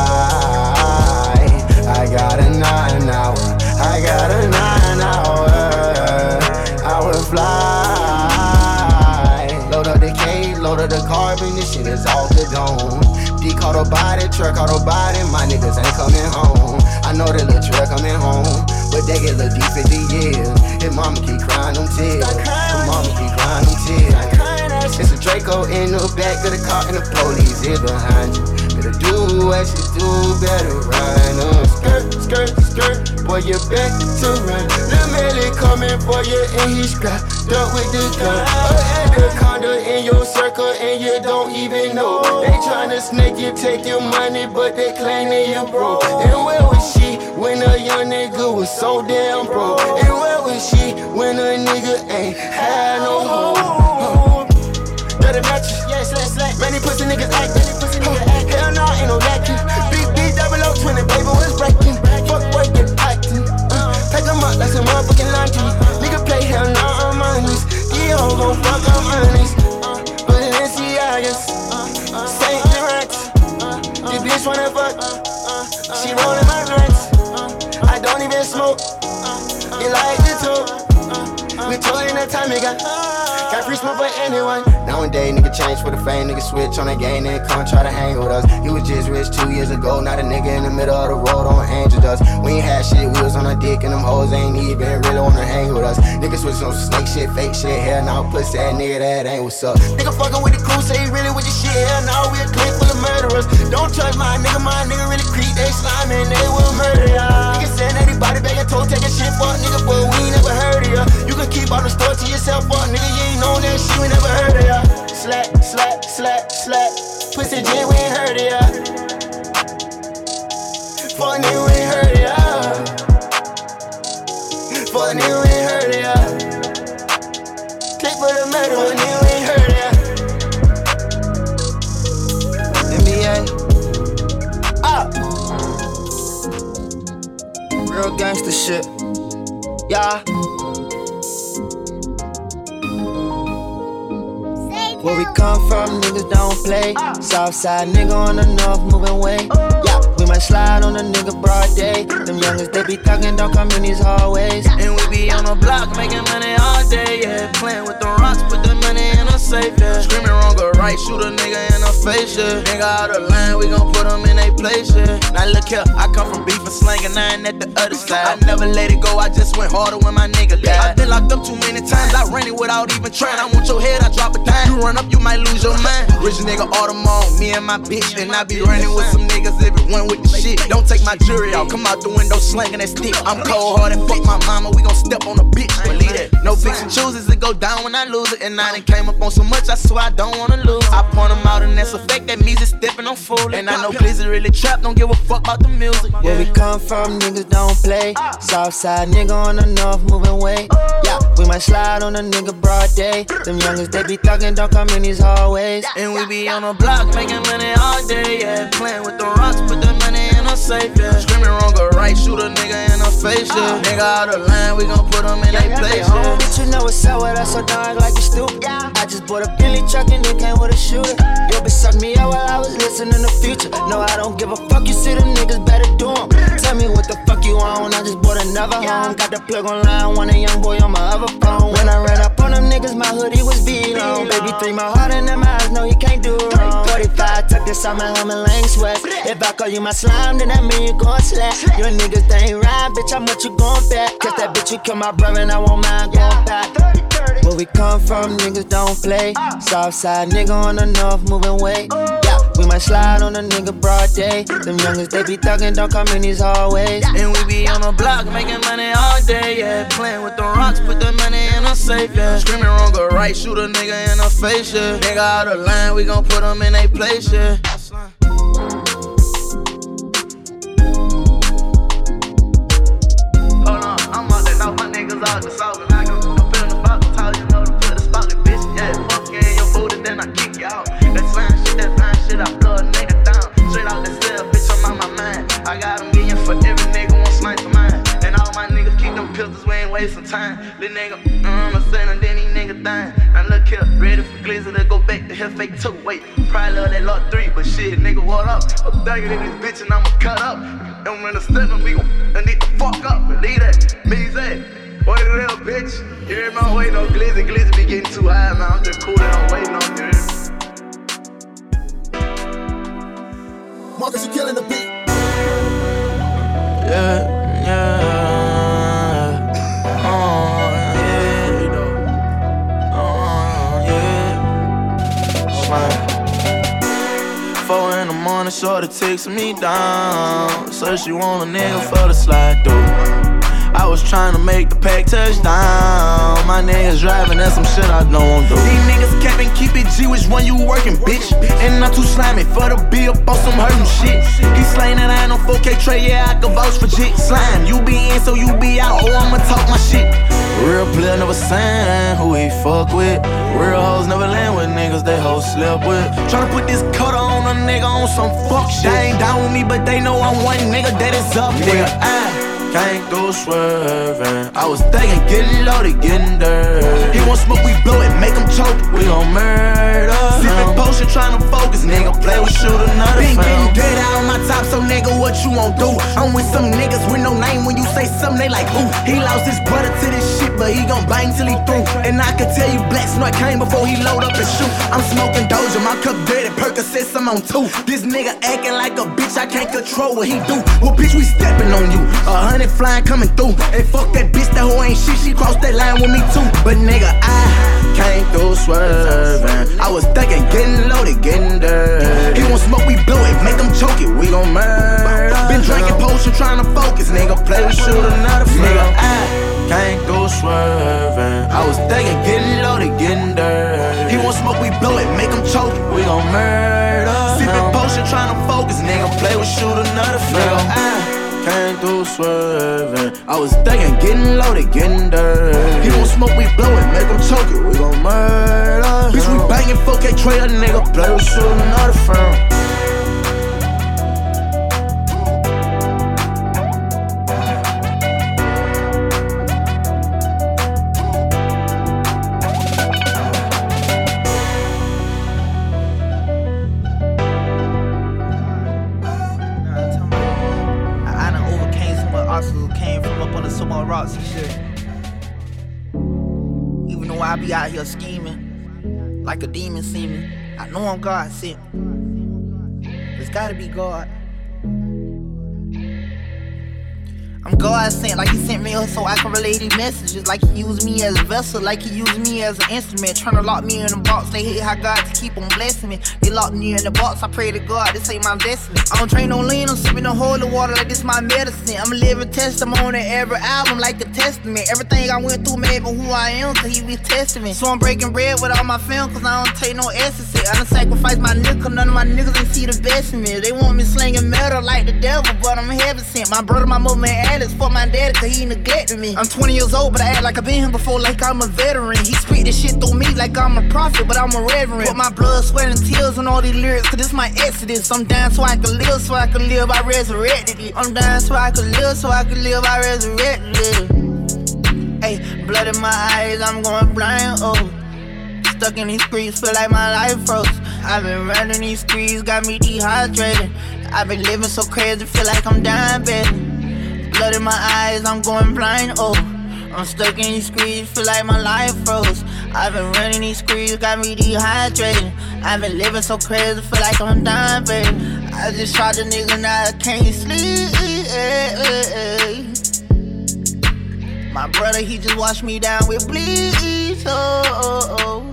flight. I got a nine hour, I got a nine hour, hour flight. Load up the cage, load up the carbon, this shit is all good gone. D caught a body, truck caught a body, my niggas ain't coming home. I know that little truck coming home, but they get a little deep fifty years. His mama keep crying them tears, his mama keep crying them tears. It's a Draco in the back of the car and the police is behind you. Better do what you do, better run on. Skirt, skirt, skirt, boy, you back to run. Lil' Melly coming for you and he strapped up with the gun. A anaconda in your circle and you don't even know. They tryna snake you, take your money, but they claim that you broke. And where was she when a young nigga was so damn broke? And where was she when a nigga ain't had no hope? Dirty mattress, yeah, slash, slash. Many pussy niggas act, many pussy niggas act. Hell nah, ain't no lacking. Big B, double O, twenty, baby, what's breaking? Fuck working, acting. Uh, pack them up like some motherfucking laundry. Nigga play, hell nah, I'm honest. These hoes gon' fuck, I'm honest. Uh, but in N C I S, uh, Saint Laurent. Uh, this bitch wanna fuck. Uh, she rollin' my joints. Uh, I don't even smoke. Uh, you like the toe. We told in that time, nigga. Got free smoke for anyone. Nowadays, nigga change for the fame, nigga switch on that game, then come try to hang with us. He was just rich two years ago, not a nigga in the middle of the road on angel dust. We ain't had shit, we was on our dick, and them hoes ain't even really wanna hang with us. Nigga switch on snake shit, fake shit, hell nah, pussy that nigga, that ain't what's up. Nigga fucking with the crew, say he really with the shit, hell nah, we a clique full of murderers. Don't trust my nigga, my nigga really creep, they slime and they will murder ya. Nigga saying that he body bagging, toe taking shit, fuck nigga, but we ain't never heard of ya. You can keep all the store to yourself, fuck nigga, you ain't known that shit, we never heard of ya. Slap, slap, slap, slap. Pussy J, we ain't heard of ya. Fuck nigga, we ain't heard of ya. Fuck nigga, we ain't heard of ya. Click for the murder, fuck nigga, we ain't heard of ya. N B A. Ah. Real gangster shit. Yeah. Where we come from, niggas don't play. Southside nigga on the north moving way. Yeah, we might slide on a nigga broad day. Them youngers, they be thuggin', don't come in these hallways. And we be on the block making money all day, yeah. Playing with the rocks, put the money in a safe, yeah. Screaming wrong or right, shoot a nigga in the face, yeah. Nigga out of line, we gon' put them in they place, yeah. Now look here, I come from beef and slangin' nine at the other side. I never let it go, I just went harder when my nigga died. I've been locked up too many times, I ran it without even trying. I want your head, I drop a dime. You run up, you might lose your mind. Rich nigga Audemars, me and my bitch, and I be running with some niggas, everyone with the shit. Don't take my jury out, come out the window slanging that stick. I'm cold hearted, fuck my mama, we gon' step on a bitch. Believe that. No picks and chooses, it go down when I lose it. And I done came up on so much, I swear I don't wanna lose. I point them out and that's a fact, that music stepping on fool. And I know Blizzard really trap, don't give a fuck about the music. Where we come from, niggas don't play. Southside nigga on the north moving way. Yeah, we might slide on a nigga broad day. Them youngers, they be thuggin', don't come in these hallways. And we be on the block making money all day, yeah. Playing with the rocks, put the money in a safe, yeah. Screaming wrong or right, shoot a nigga in the face, yeah. Nigga out of line, we gon' put them in they place, yeah. Bitch, you know what's up with us, so dark like you stupid. I just bought a Bentley truck and it came with a shooter. Yo, bitch, suck me out while I was listening to Future. No, I don't give a fuck, you see them niggas better do 'em. Tell me what the fuck you on, I just bought another home. Got the plug online, want a young boy on my other phone. When I ran up on them niggas, my hoodie was beat on. Baby, three my heart and them eyes, no, you can't do it wrong. forty-five, tuck this on my helmet, lane sweat. If I call you my slime, then that mean you gon' slap. Your niggas, they ain't ride, bitch, how much you gon' bet? Cause that bitch, you kill my brother and I won't mind going back. Where we come from, niggas don't play. Southside nigga on the north moving way. Yeah, we might slide on a nigga broad day. Them youngers, they be thuggin', don't come in these hallways. And we be on the block making money all day, yeah. Playing with the rocks, put the money in a safe, yeah. Screaming wrong or right, shoot a nigga in the face, yeah. Nigga out of line, we gon' put them in they place, yeah. Hold on, I'm out there, knock my niggas out the south, and I go up in the box, tell you know to put a spotlight, bitch, yeah. Fuck you in your booty, then I kick you out. That slime shit, that fine shit, I blow a nigga down. Straight out the cell, bitch, I'm on my mind. I got a million for every nigga, one snipe for mine. And all my niggas keep them pistols, we ain't wasting time. Little nigga, mm, I'm saying, then these niggas dying. Now look here, ready for Glizzy to go back to hell fake two. Wait, probably love that lot three, but shit, nigga, what up? I'm thugging in this bitch and I'ma cut up. And when the step on me, I need to fuck up. Believe that, me say, what the hell, bitch? You hear me? I'm waiting on Glizzy, Glizzy be getting too high, man. I'm just cool that I'm waiting on you. Marcus, you killing the beat. Yeah, yeah. Oh, yeah. Oh, yeah. Slime. Four in the morning, shorty takes me down. Says she want a nigga for the slide through. I was trying to make the pack touchdown. My niggas driving, that's some shit I don't do. These niggas capping, keep it G, which one you working, bitch? And I'm too slimy for the bill, boss, I'm hurting shit. He slaying that I ain't on four K tray, yeah, I can vouch for jit. Slime, you be in, so you be out, oh, I'ma talk my shit. Real player never saying who he fuck with. Real hoes never land with niggas they hoes slept with. Tryna put this cutter on a nigga on some fuck shit. They ain't down with me, but they know I'm one nigga that is up with. I can't go swerving. I was thinking, getting loaded, getting dirty. He want smoke, we blow it, make him choke, we gon' murder him. Sippin' potion, tryna focus, nigga, play with shoot another film. Been getting dead out on my top, so nigga, what you won't do? I'm with some niggas with no name, when you say something, they like, who? He lost his brother to this shit, but he gon' bang till he through. And I can tell you Black Snout came before he load up and shoot. I'm smoking Doja, my cup dirty, Percocets, I'm on two. This nigga acting like a bitch, I can't control what he do. Well, bitch, we steppin' on you. A hundred flying coming through. Hey, fuck that bitch, that hoe ain't shit, she crossed that line with me too. But nigga, I can't go swerving. I was thinking, getting loaded, getting dirty. He want smoke, we blow it, make him choke it, we gon' murder. Been drinking potion, trying to focus, nigga, play with shoot another film. Nigga, I can't go swerving. I was thinking, getting loaded, getting dirty. He want smoke, we blow it, make him choke it, we gon' murder. Sippin' potion, trying to focus, nigga, play with shoot another film. Nigga, I can't do swerving. I was thinking, getting loaded, getting dirty. He want smoke, we blow it, make him choke it, we gon' murder. Bitch, we bangin' four K tray, a nigga play with shoot another film. hustle. Came from up on the sumo rocks and shit. Even though I be out here scheming, like a demon seeming, I know I'm God sent. It's gotta be God. I'm God sent, like he sent me so I can relay these messages. Like he used me as a vessel, like he used me as an instrument. Trying to lock me in the box, they hate how God to keep on blessing me. They locked me in the box, I pray to God, this ain't my destiny. I don't drink no lean, I'm sipping on holy water like this my medicine. I'm a living testimony, every album like a testament. Everything I went through made me who I am, cause he be testing me. So I'm breaking bread with all my fam, cause I don't take no ecstasy. I done sacrificed my nigga, none of my niggas ain't see the best in me. They want me slinging metal like the devil, but I'm heaven sent. My brother, my mother, man, Alex, fuck my daddy, cause he neglected me. I'm twenty years old, but I act like I've been here before, like I'm a veteran. He speak this shit through me like I'm a prophet, but I'm a reverend. Put my blood, sweat, and tears on all these lyrics, cause this my exodus. I'm dying so I can live, so I can live, I resurrected it. I'm dying so I can live, so I can live, I resurrected it. Hey, blood in my eyes, I'm going blind, oh. Stuck in these streets, feel like my life froze. I've been running these streets, got me dehydrated. I've been living so crazy, feel like I'm dying, baby. Blood in my eyes, I'm going blind, oh. I'm stuck in these streets, feel like my life froze. I've been running these streets, got me dehydrated. I've been living so crazy, feel like I'm dying, baby. I just shot a nigga, now I can't sleep. My brother, he just washed me down with bleach, oh, oh, oh.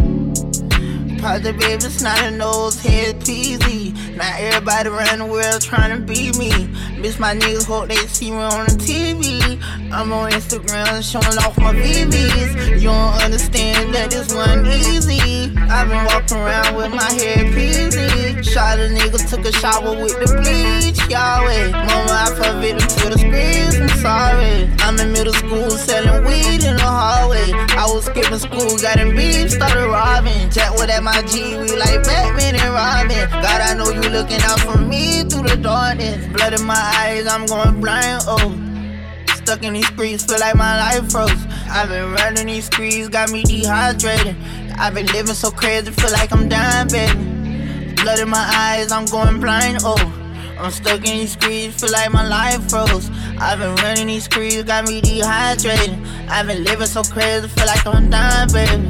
Pop the baby, snot nose, head peasy. Now everybody around the world trying to be me. Miss my niggas, hope they see me on the T V. I'm on Instagram showing off my B Bs. You don't understand that this one easy. I've been walking around with my hair peasy. Shot a nigga, took a shower with the bleach, Yahweh. Mama, I fell victim to the screens, I'm sorry. I'm in middle school selling weed in the hallway. I was skipping school, got in beef, started robbing. Jack with at my G, we like Batman and Robin. God, I know you looking out for me through the darkness. Blood in my eyes, I'm going blind, oh. Stuck in these streets, feel like my life froze. I've been running these streets, got me dehydrated. I've been living so crazy, feel like I'm dying, baby. Blood in my eyes, I'm going blind, oh. I'm stuck in these streets, feel like my life froze. I've been running these streets, got me dehydrated. I've been living so crazy, feel like I'm dying, baby.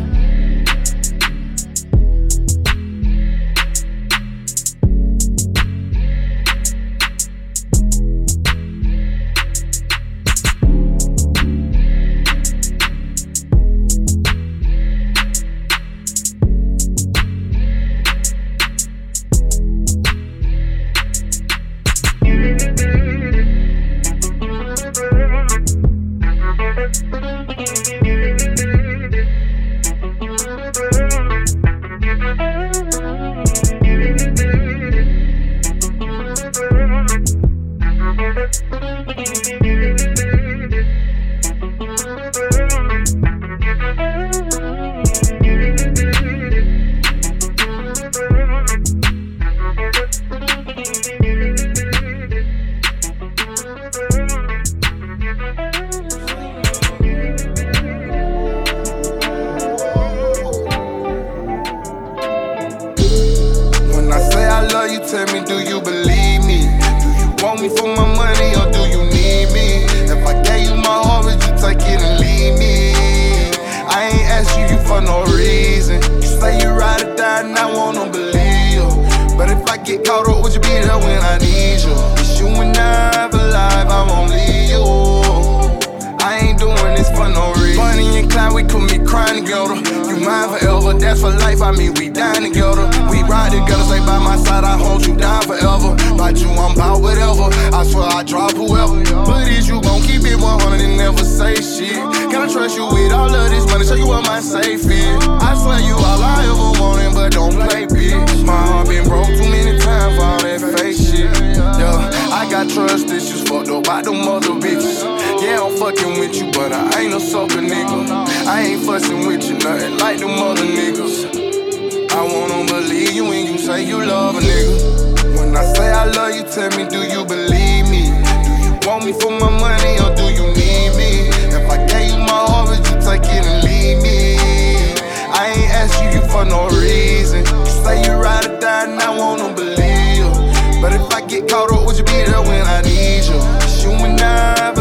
Get caught up, would you be there when I need you? It's you and I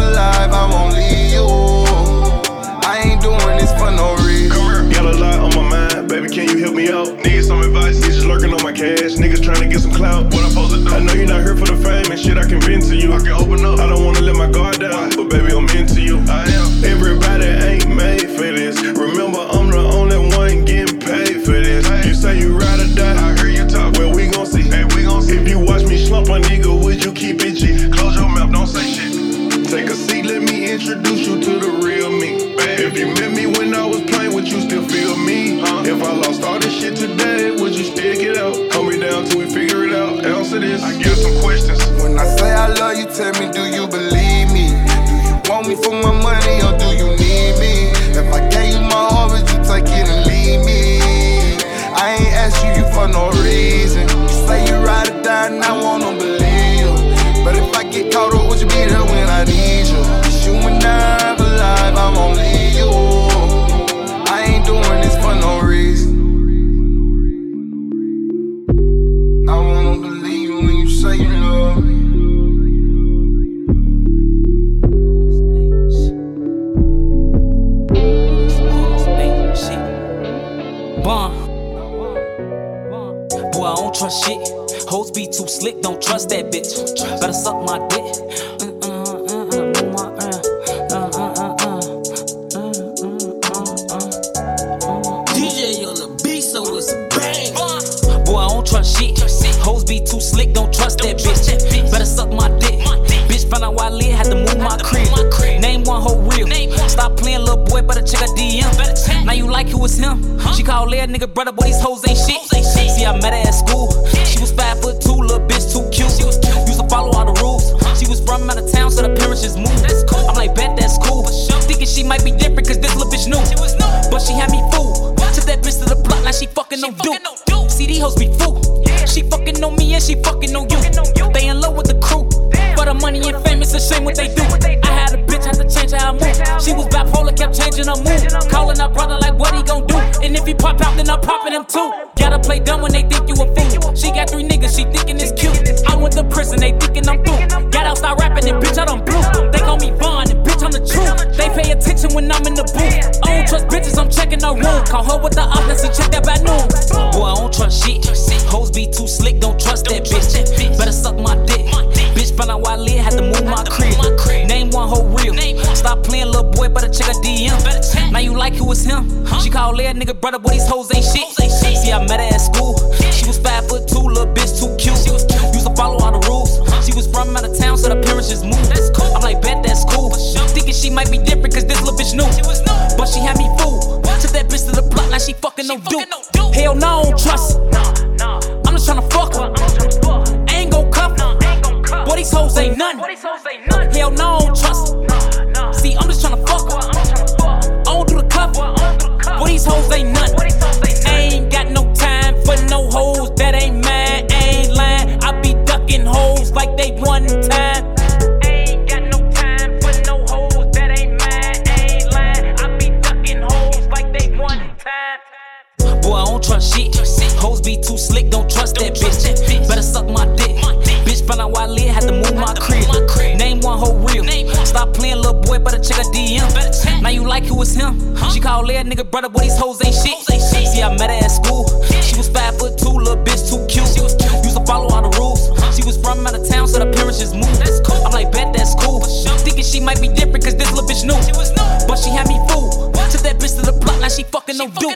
and shit I can vent to you. I can open up. I don't wanna let my guard down, but baby, I'm into you. I am. Everybody ain't made for this. Remember, I'm the only one getting paid for this. Hey. You say you ride or die. I hear you talk. Well, we gon' see. Hey, we gon' see. If you watch me slump a nigga, would you keep it G? Close your mouth, don't say shit. Take a seat, let me introduce you to the real me. Baby. If you met me when I was playing, would you still feel me? Huh? If I lost all this shit today, would you still get out? Hold me down till we figure it out. Answer this. I give some questions. When I say I love you, tell me, do you believe me? Do you want me for my money or do you need me? If I gave you my heart, would you take it and leave me? I ain't asked you, you for no reason. You say you ride or die and I wanna believe you. But if I get caught up, would you be there when I need you? It's you and I for life, I'm only you. I ain't doing this for no reason. I wanna believe you when you say you love me. Bond. Boy, I don't trust shit. Hoes be too slick, don't trust that bitch. Better suck my dick. D J on the beat, so it's a bang. Boy, I don't trust shit. Hoes be too slick, don't trust that bitch. Better suck my dick. Bitch found out why I live, had to move my crib. Name one hoe real. Stop playing, little boy, better check her D M. Now you like who was him? She called Leah nigga brother, boy, these hoes ain't shit. See, I met her at school. She was five foot two, little bitch too cute. Used to follow all the rules. She was from out of town, so the parents just moved. I'm like, bet that's cool. Thinking she might be different, cause this little bitch new. But she had me fooled. Took that bitch to the block, now she fucking no dude. See, these hoes be fool. She fucking on me and she fucking on you. They in love with the crew. For the money and fame, it's a shame what they do. I had a bitch, had to change how I move. She was bipolar, kept changing her mood. Calling her brother like what he gon' do. And if he pop out, then I'm popping him too. Gotta play dumb when they think you a fool. She got three niggas, she thinking it's cute. I went to prison, they thinking I'm through. Got out, start rapping, and bitch, I done blew. They call me Vaughn, and bitch, I'm the truth. They pay attention when I'm in the booth. I don't trust bitches, I'm checking her room. Call her with the opposite, check that by noon. Boy, I don't trust shit. Hoes be too slick, don't trust that bitch. Better suck my dick. Bitch found out why I live, had to move my crib. Name one hoe real. Stop playing, little boy, better check her D M. Now you like who was him? She called Leah nigga brother, boy, these hoes ain't shit. See, I met her at school. She was five foot two, little bitch too cute. Used to follow all the rules. She was from out of town, so the parents just moved. I'm like, bet that's cool. Thinking she might be different, cause this little bitch new. But she had me fooled. Took that bitch to the block, now she fucking no dude. Hell no, I don't trust her. I'm just tryna fuck her. I ain't gon' cuff her. Boy, these hoes ain't nothing. Hell no, I don't trust her. See, I'm just tryna fuck her. I don't do the cuff her. Boy, these hoes ain't nothing. I ain't got no time for no hoes that ain't mine. I ain't lying. I be ducking hoes like they one time. Boy, I don't trust shit. Hoes be too slick, don't trust that bitch. Better suck my dick. Bitch found out why I live, had to move my crib. Name one hoe real. Stop playing, little boy, better check her D M. Now you like who was him? She called Leah nigga brother, boy, these hoes ain't shit. See, I met her at school. She was five foot two, little bitch too cute. Used to follow all the rules. She was from out of town, so the parents just moved. I'm like, bet that's cool. Thinking she might be different, cause this little bitch new. But she had me fooled. Took that bitch to the block, now she fucking no dude.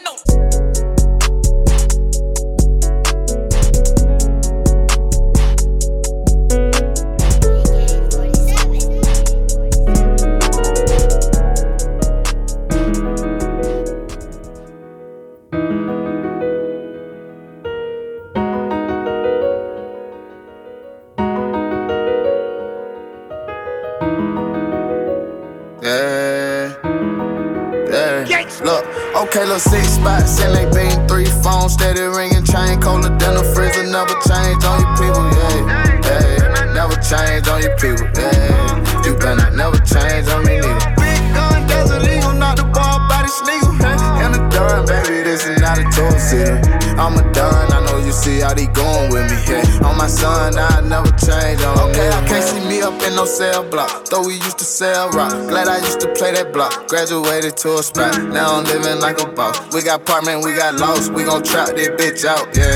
Okay, little six spots and they beam three phones, steady ringing, chain colder than a freezer. Never change on your people, yeah, yeah. Never change on your people, yeah. You better never change on me neither. Big gun, that's illegal, not the ball, body sneaker. And a done, baby, this is not a two-seater. I'm a done, I know you see how they going with me, yeah. On my son, I never change on okay, me. Okay, I can't see me up in no cell block, though we used to sell rock. Glad I used to play that block, graduated to a spot. Now I'm living like a boss. We got apartment, we got lost, we gon' trap this bitch out, yeah.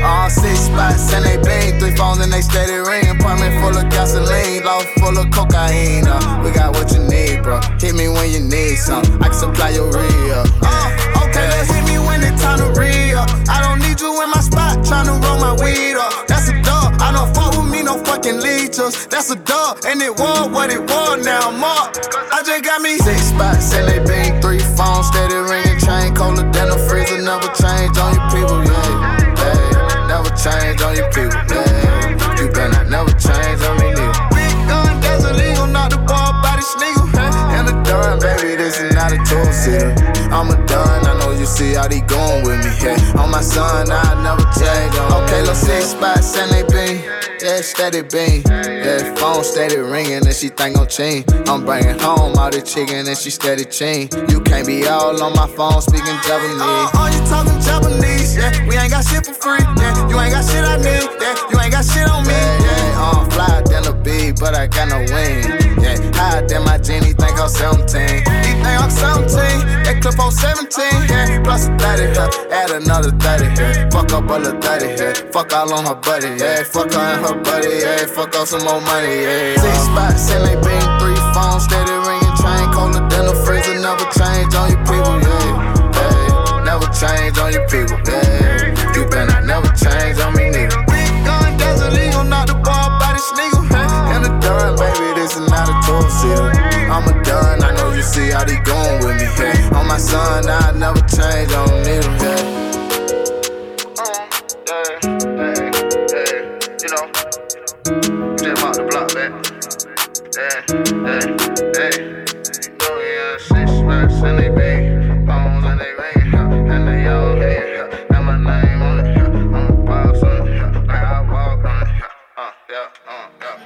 All six spots and they bling, three phones and they steady ring. Apartment full of gasoline, loft full of cocaine. Uh, we got what you need, bro. Hit me when you need some. I can supply your real. Uh, okay, let's hit me when it's time to re-up. I don't need you in my spot, tryna roll my weed up. That's a dub. I don't fuck with me, no fucking leechers. That's a dub, and it was what it was. Now I'm up. I just got me six spots and they bling, three phones steady ringing. Chain colder than a freezer, never change on your people, yeah. Hey, never change on your people, yeah. You better never change on me, nigga. Big gun, that's illegal, not the ball by the sneagle. And a done, baby, this is not a two-seater. I'm a done, I know you see how they going with me, yeah. On my son, I never change on. Okay, let's six spots and they bing. Yeah, steady bean. Yeah, phone steady ringing and she think I'm chin. I'm bringing home all the chicken and she steady chin. You can't be all on my phone speaking Japanese. Oh, oh, you talking Japanese? Yeah, we ain't got shit for free. Yeah, you ain't got shit I need. Yeah, you ain't got shit on me. Yeah, yeah, I'm fly than a bee, but I got no wing. Yeah, higher than my genie, think I'm seventeen. He think I'm seventeen. That clip on seventeen. Yeah, plus a thirty here, add another thirty here. Fuck up all the thirty here. Fuck all on her buddy. Yeah, fuck her and her buddy, yeah, fuck off some more money, yeah. Six spots and they bring three phones, steady ringing, chain colder than a freezer, never change on your people, yeah. Hey, never change on your people, yeah. You better never change on me, nigga. Big gun, that's illegal, not the ball by the sneagle. And a done, baby, this is not a two-seater. I'm a done, I know you see how they going with me, yeah. On my son, I never change on nigga, yeah. And they big, bones and they ring, and they all here, and my name on it, I'm a boss on it, like I walk on it, uh, yeah, uh, yeah.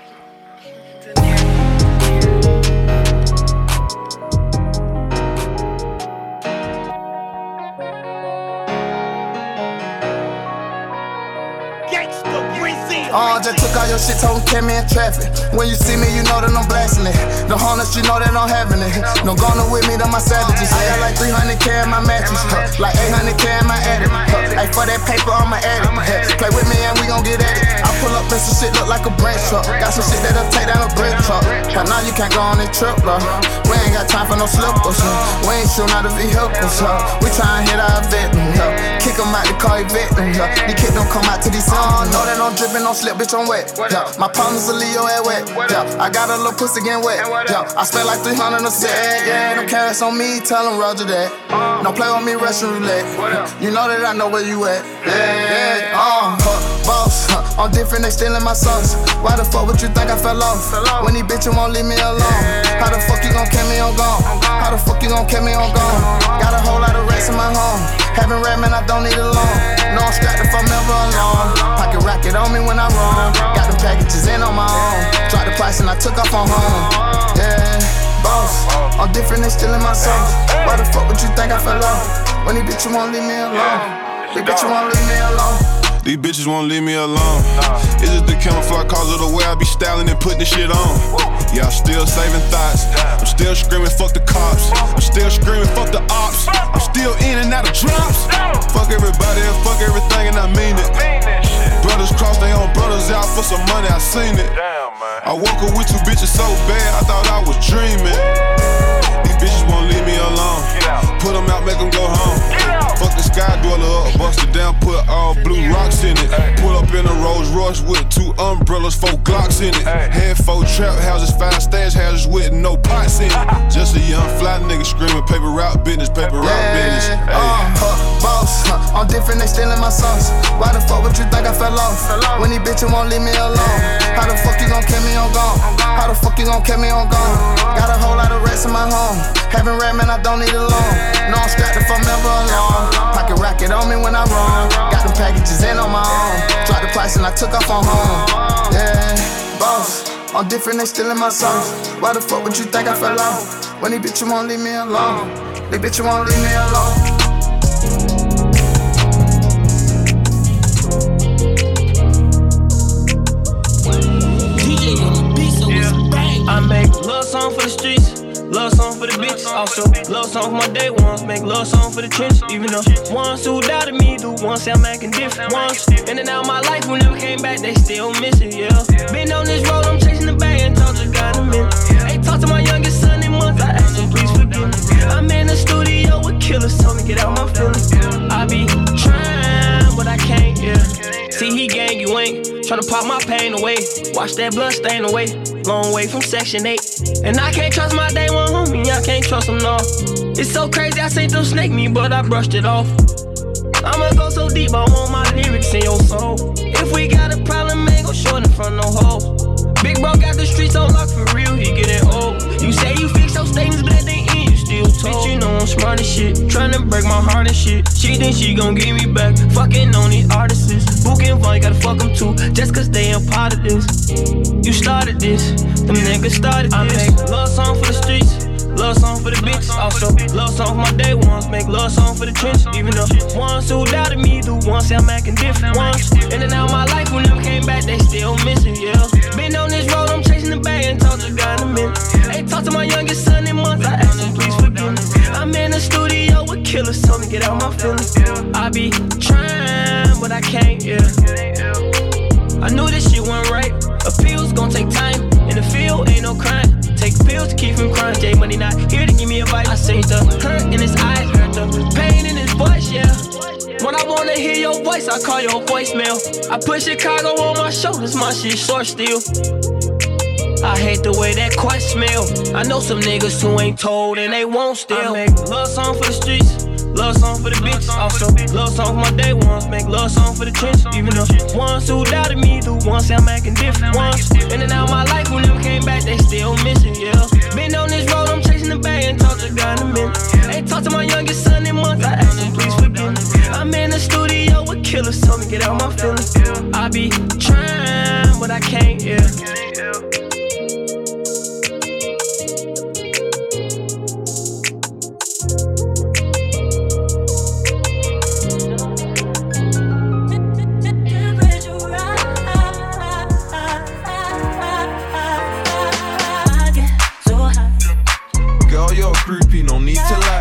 Oh, just took all your shit, told him catch me in traffic. When you see me, you know that I'm blasting it. The Hornets, you know that I'm having it. No going with me, them my savages. I got like three hundred K in my mattress, huh? Like eight hundred K in my attic. Huh? Like for that paper, I'm an addict. Huh? Play with me and we gon' get at it. I pull up and some shit look like a branch truck. Got some shit that'll take down a brick truck. But now you can't go on this trip, bro. We ain't got time for no slippers, huh? We ain't shooting out the vehicles, huh? We tryin' hit our victim, huh? Kick them out the car, victim, huh? These kids don't come out to these songs. Know that I'm drippin', don't slip, bitch, I'm wet. Yeah, my partner's a Leo at wet. Yeah, I got a little pussy getting wet. Yeah, I spent like three hundred a set. Yeah, no carrots on me, tell them Roger that. Don't play with me, Russian roulette. You know that I know where you at. Yeah, yeah, uh, huh, boss. Huh, I'm different, they stealing my sauce. Why the fuck would you think I fell off? When these bitches won't leave me alone. How the fuck you gon' catch me on gone? How the fuck you gon' catch me on gone? Got a whole lot of rest in my home. Having rap, man, I don't need a loan. No, I'm strapped if I'm ever alone. Pocket rocket on me when I roam. Got them packages in on my own. Dropped the price and I took off on home. Yeah, boss. I'm different, they still in my sauce. Why the fuck would you think I fell off? When these bitches won't leave me alone. These bitches won't leave me alone. These bitches won't leave me alone. It's just the camouflage cause of the way I be styling and putting this shit on. Yeah, I'm still saving thoughts. I'm still screaming, fuck the cops. I'm still screaming, fuck the ops. I'm still in and out of drops. Fuck everybody and fuck everything, and I mean it. Brothers cross their own brothers out for some money, I seen it. I woke up with two bitches so bad, I thought I was dreaming. These bitches won't leave me alone. Put them out, make them go home. Fuck the sky dweller up, bust it down, put all blue rocks in it. Pull up in a Rolls Royce with two umbrellas, four Glocks in it. Head four trap houses, five stash houses with no pots in it. Just a young fly nigga screaming paper route business, paper route business. Hey. Uh, huh, boss, huh, I'm different, they stealing my sauce. Why the fuck would you think I fell off? When these bitches won't leave me alone. How the fuck you gon' catch me on gone? How the fuck you gon' catch me on gone? Got a whole lot of rest in my home. Having rap, man, I don't need a loan. No, I'm strapped if I'm ever alone. Pocket rocket on me when I roam. Got them packages in on my own. Dropped the price and I took off on home. Yeah, boss, I'm different, they still in my sauce. Why the fuck would you think I fell off? When these bitches won't leave me alone. These bitches won't leave me alone. I make love song for the streets, love song for the bitches. Also, love song for my day ones. Make love song for the trenches. Even though ones who doubted me, do ones say I'm acting different. Ones in and out my life who never came back, they still miss it, yeah. Been on this road, I'm chasing the bag and talk to God in a minute. They talk to my youngest son in months, I ask him please forgive me. I'm in the studio with killers, told me get out my feelings. I be trying, but I can't, yeah. See, he gang, you ain't tryna pop my pain away. Watch that blood stain away. Long way from section eight. And I can't trust my day one homie, I can't trust him, no. It's so crazy, I seen them snake me, but I brushed it off. I'ma go so deep, I want my lyrics in your soul. If we got a problem, ain't go short in front of no hoes. Big bro got the streets on lock for real, he getting old. You say you fix your statements, but at the end you still told. Bitch, you know I'm smart as shit, tryna break my heart and shit. She think she gon' get me back, fucking on these artists. Book and Vaughn, you gotta fuck them too, just cause they a part of this. You started this, them niggas started this. I make love song for the streets, love song for the bitches. Also, love song for my day ones, make love song for the trenches. Even though ones who doubted me, do ones say I'm acting different. Ones in and out my life who never came back, they still miss it, yeah. Been on this road, I'm chasing the bag and talk to God in a minute. They talk to my youngest son in months, I ask him please forgive me. I'm in the studio with killers, told me get out my feelings. I be trying, but I can't, yeah. I knew this shit wasn't right. Appeals gon' take time, in the field ain't no crime. Take pills to keep from crying. J Money not here to give me advice. I seen the hurt in his eyes, heard the pain in his voice, yeah. When I wanna hear your voice, I call your voicemail. I put Chicago on my shoulders, my shit short still. I hate the way that quite smell. I know some niggas who ain't told and they won't still. I make love song for the streets, love song for the bitches. Also, love song for my day ones, make love song for the trenches. Even though ones who doubted me, do ones say I'm acting different. Ones in and out my life who never came back, they still miss it, yeah. Been on this road, I'm chasing the bag and talk to God in a minute. They talk to my youngest son in months, I ask him please forgive me. I'm in the studio with killers, told me get out my feelings. I be trying, but I can't, yeah. Groupie, no need to lie.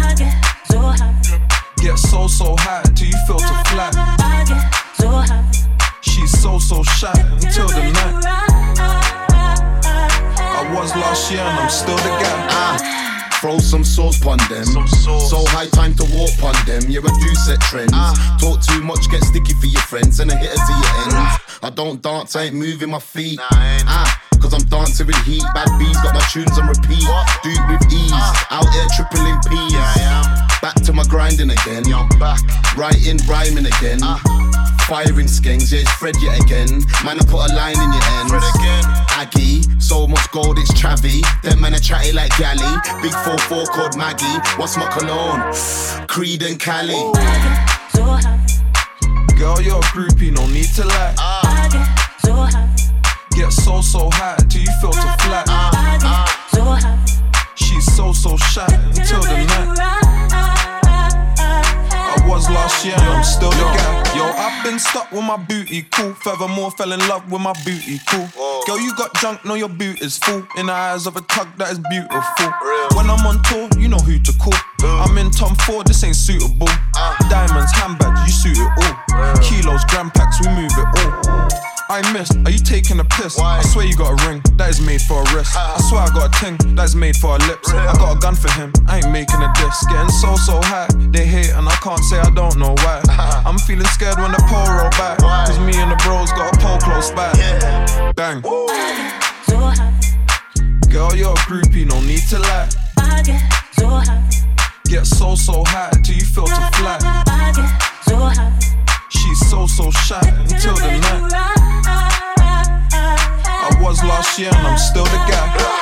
Get so, so high till you feel to flat. She's so, so shy until the night. I was last year and I'm still the guy. Ah, throw some sauce pon them. So high, time to walk pon them. Yeah, I do set trends. Ah. Talk too much, get sticky for your friends, and I hit it to your ends. I don't dance, I ain't moving my feet. Nah, ah. Cause I'm dancing with heat, bad bees, got my tunes on repeat. What? Do it with ease, uh, out here tripling P's. Yeah, I am. Back to my grinding again. Yeah, I'm back. Writing, rhyming again. Uh, Firing skanks, yeah, it's Fred yet again. Man, I put a line in your ends. Fred again. Aggie, so much gold, it's Chavy. Them men are chatty like Galley. Big four four called Maggie. What's my cologne? Creed and Cali. Girl, you're a groupie, no need to lie. Uh, Get so, so high till you feel to flat. Uh, uh, She's so, so shy until the night. I was last year and I'm still the guy. Yo, I've been stuck with my booty, cool. Furthermore, fell in love with my booty, cool. Girl, you got drunk, know your boot is full. In the eyes of a tug that is beautiful. When I'm on tour, you know who to call. I'm in Tom Ford, this ain't suitable. Diamonds, handbags, you suit it all. Kilos, gram packs, we move it all. I missed, are you taking a piss? Why? I swear you got a ring, that is made for a wrist. I swear I got a ting, that is made for her lips. Real. I got a gun for him, I ain't making a diss. Getting so, so high, they hate and I can't say I don't know why. I'm feeling scared when the pole roll back. Why? Cause me and the bros got a pole close by. Yeah. Bang. Woo. Girl, you're a groupie, no need to lie. I get so high. Get so, so high till you feel to fly. I get so high. She's so, so shy until the night. I was last year and I'm still the guy.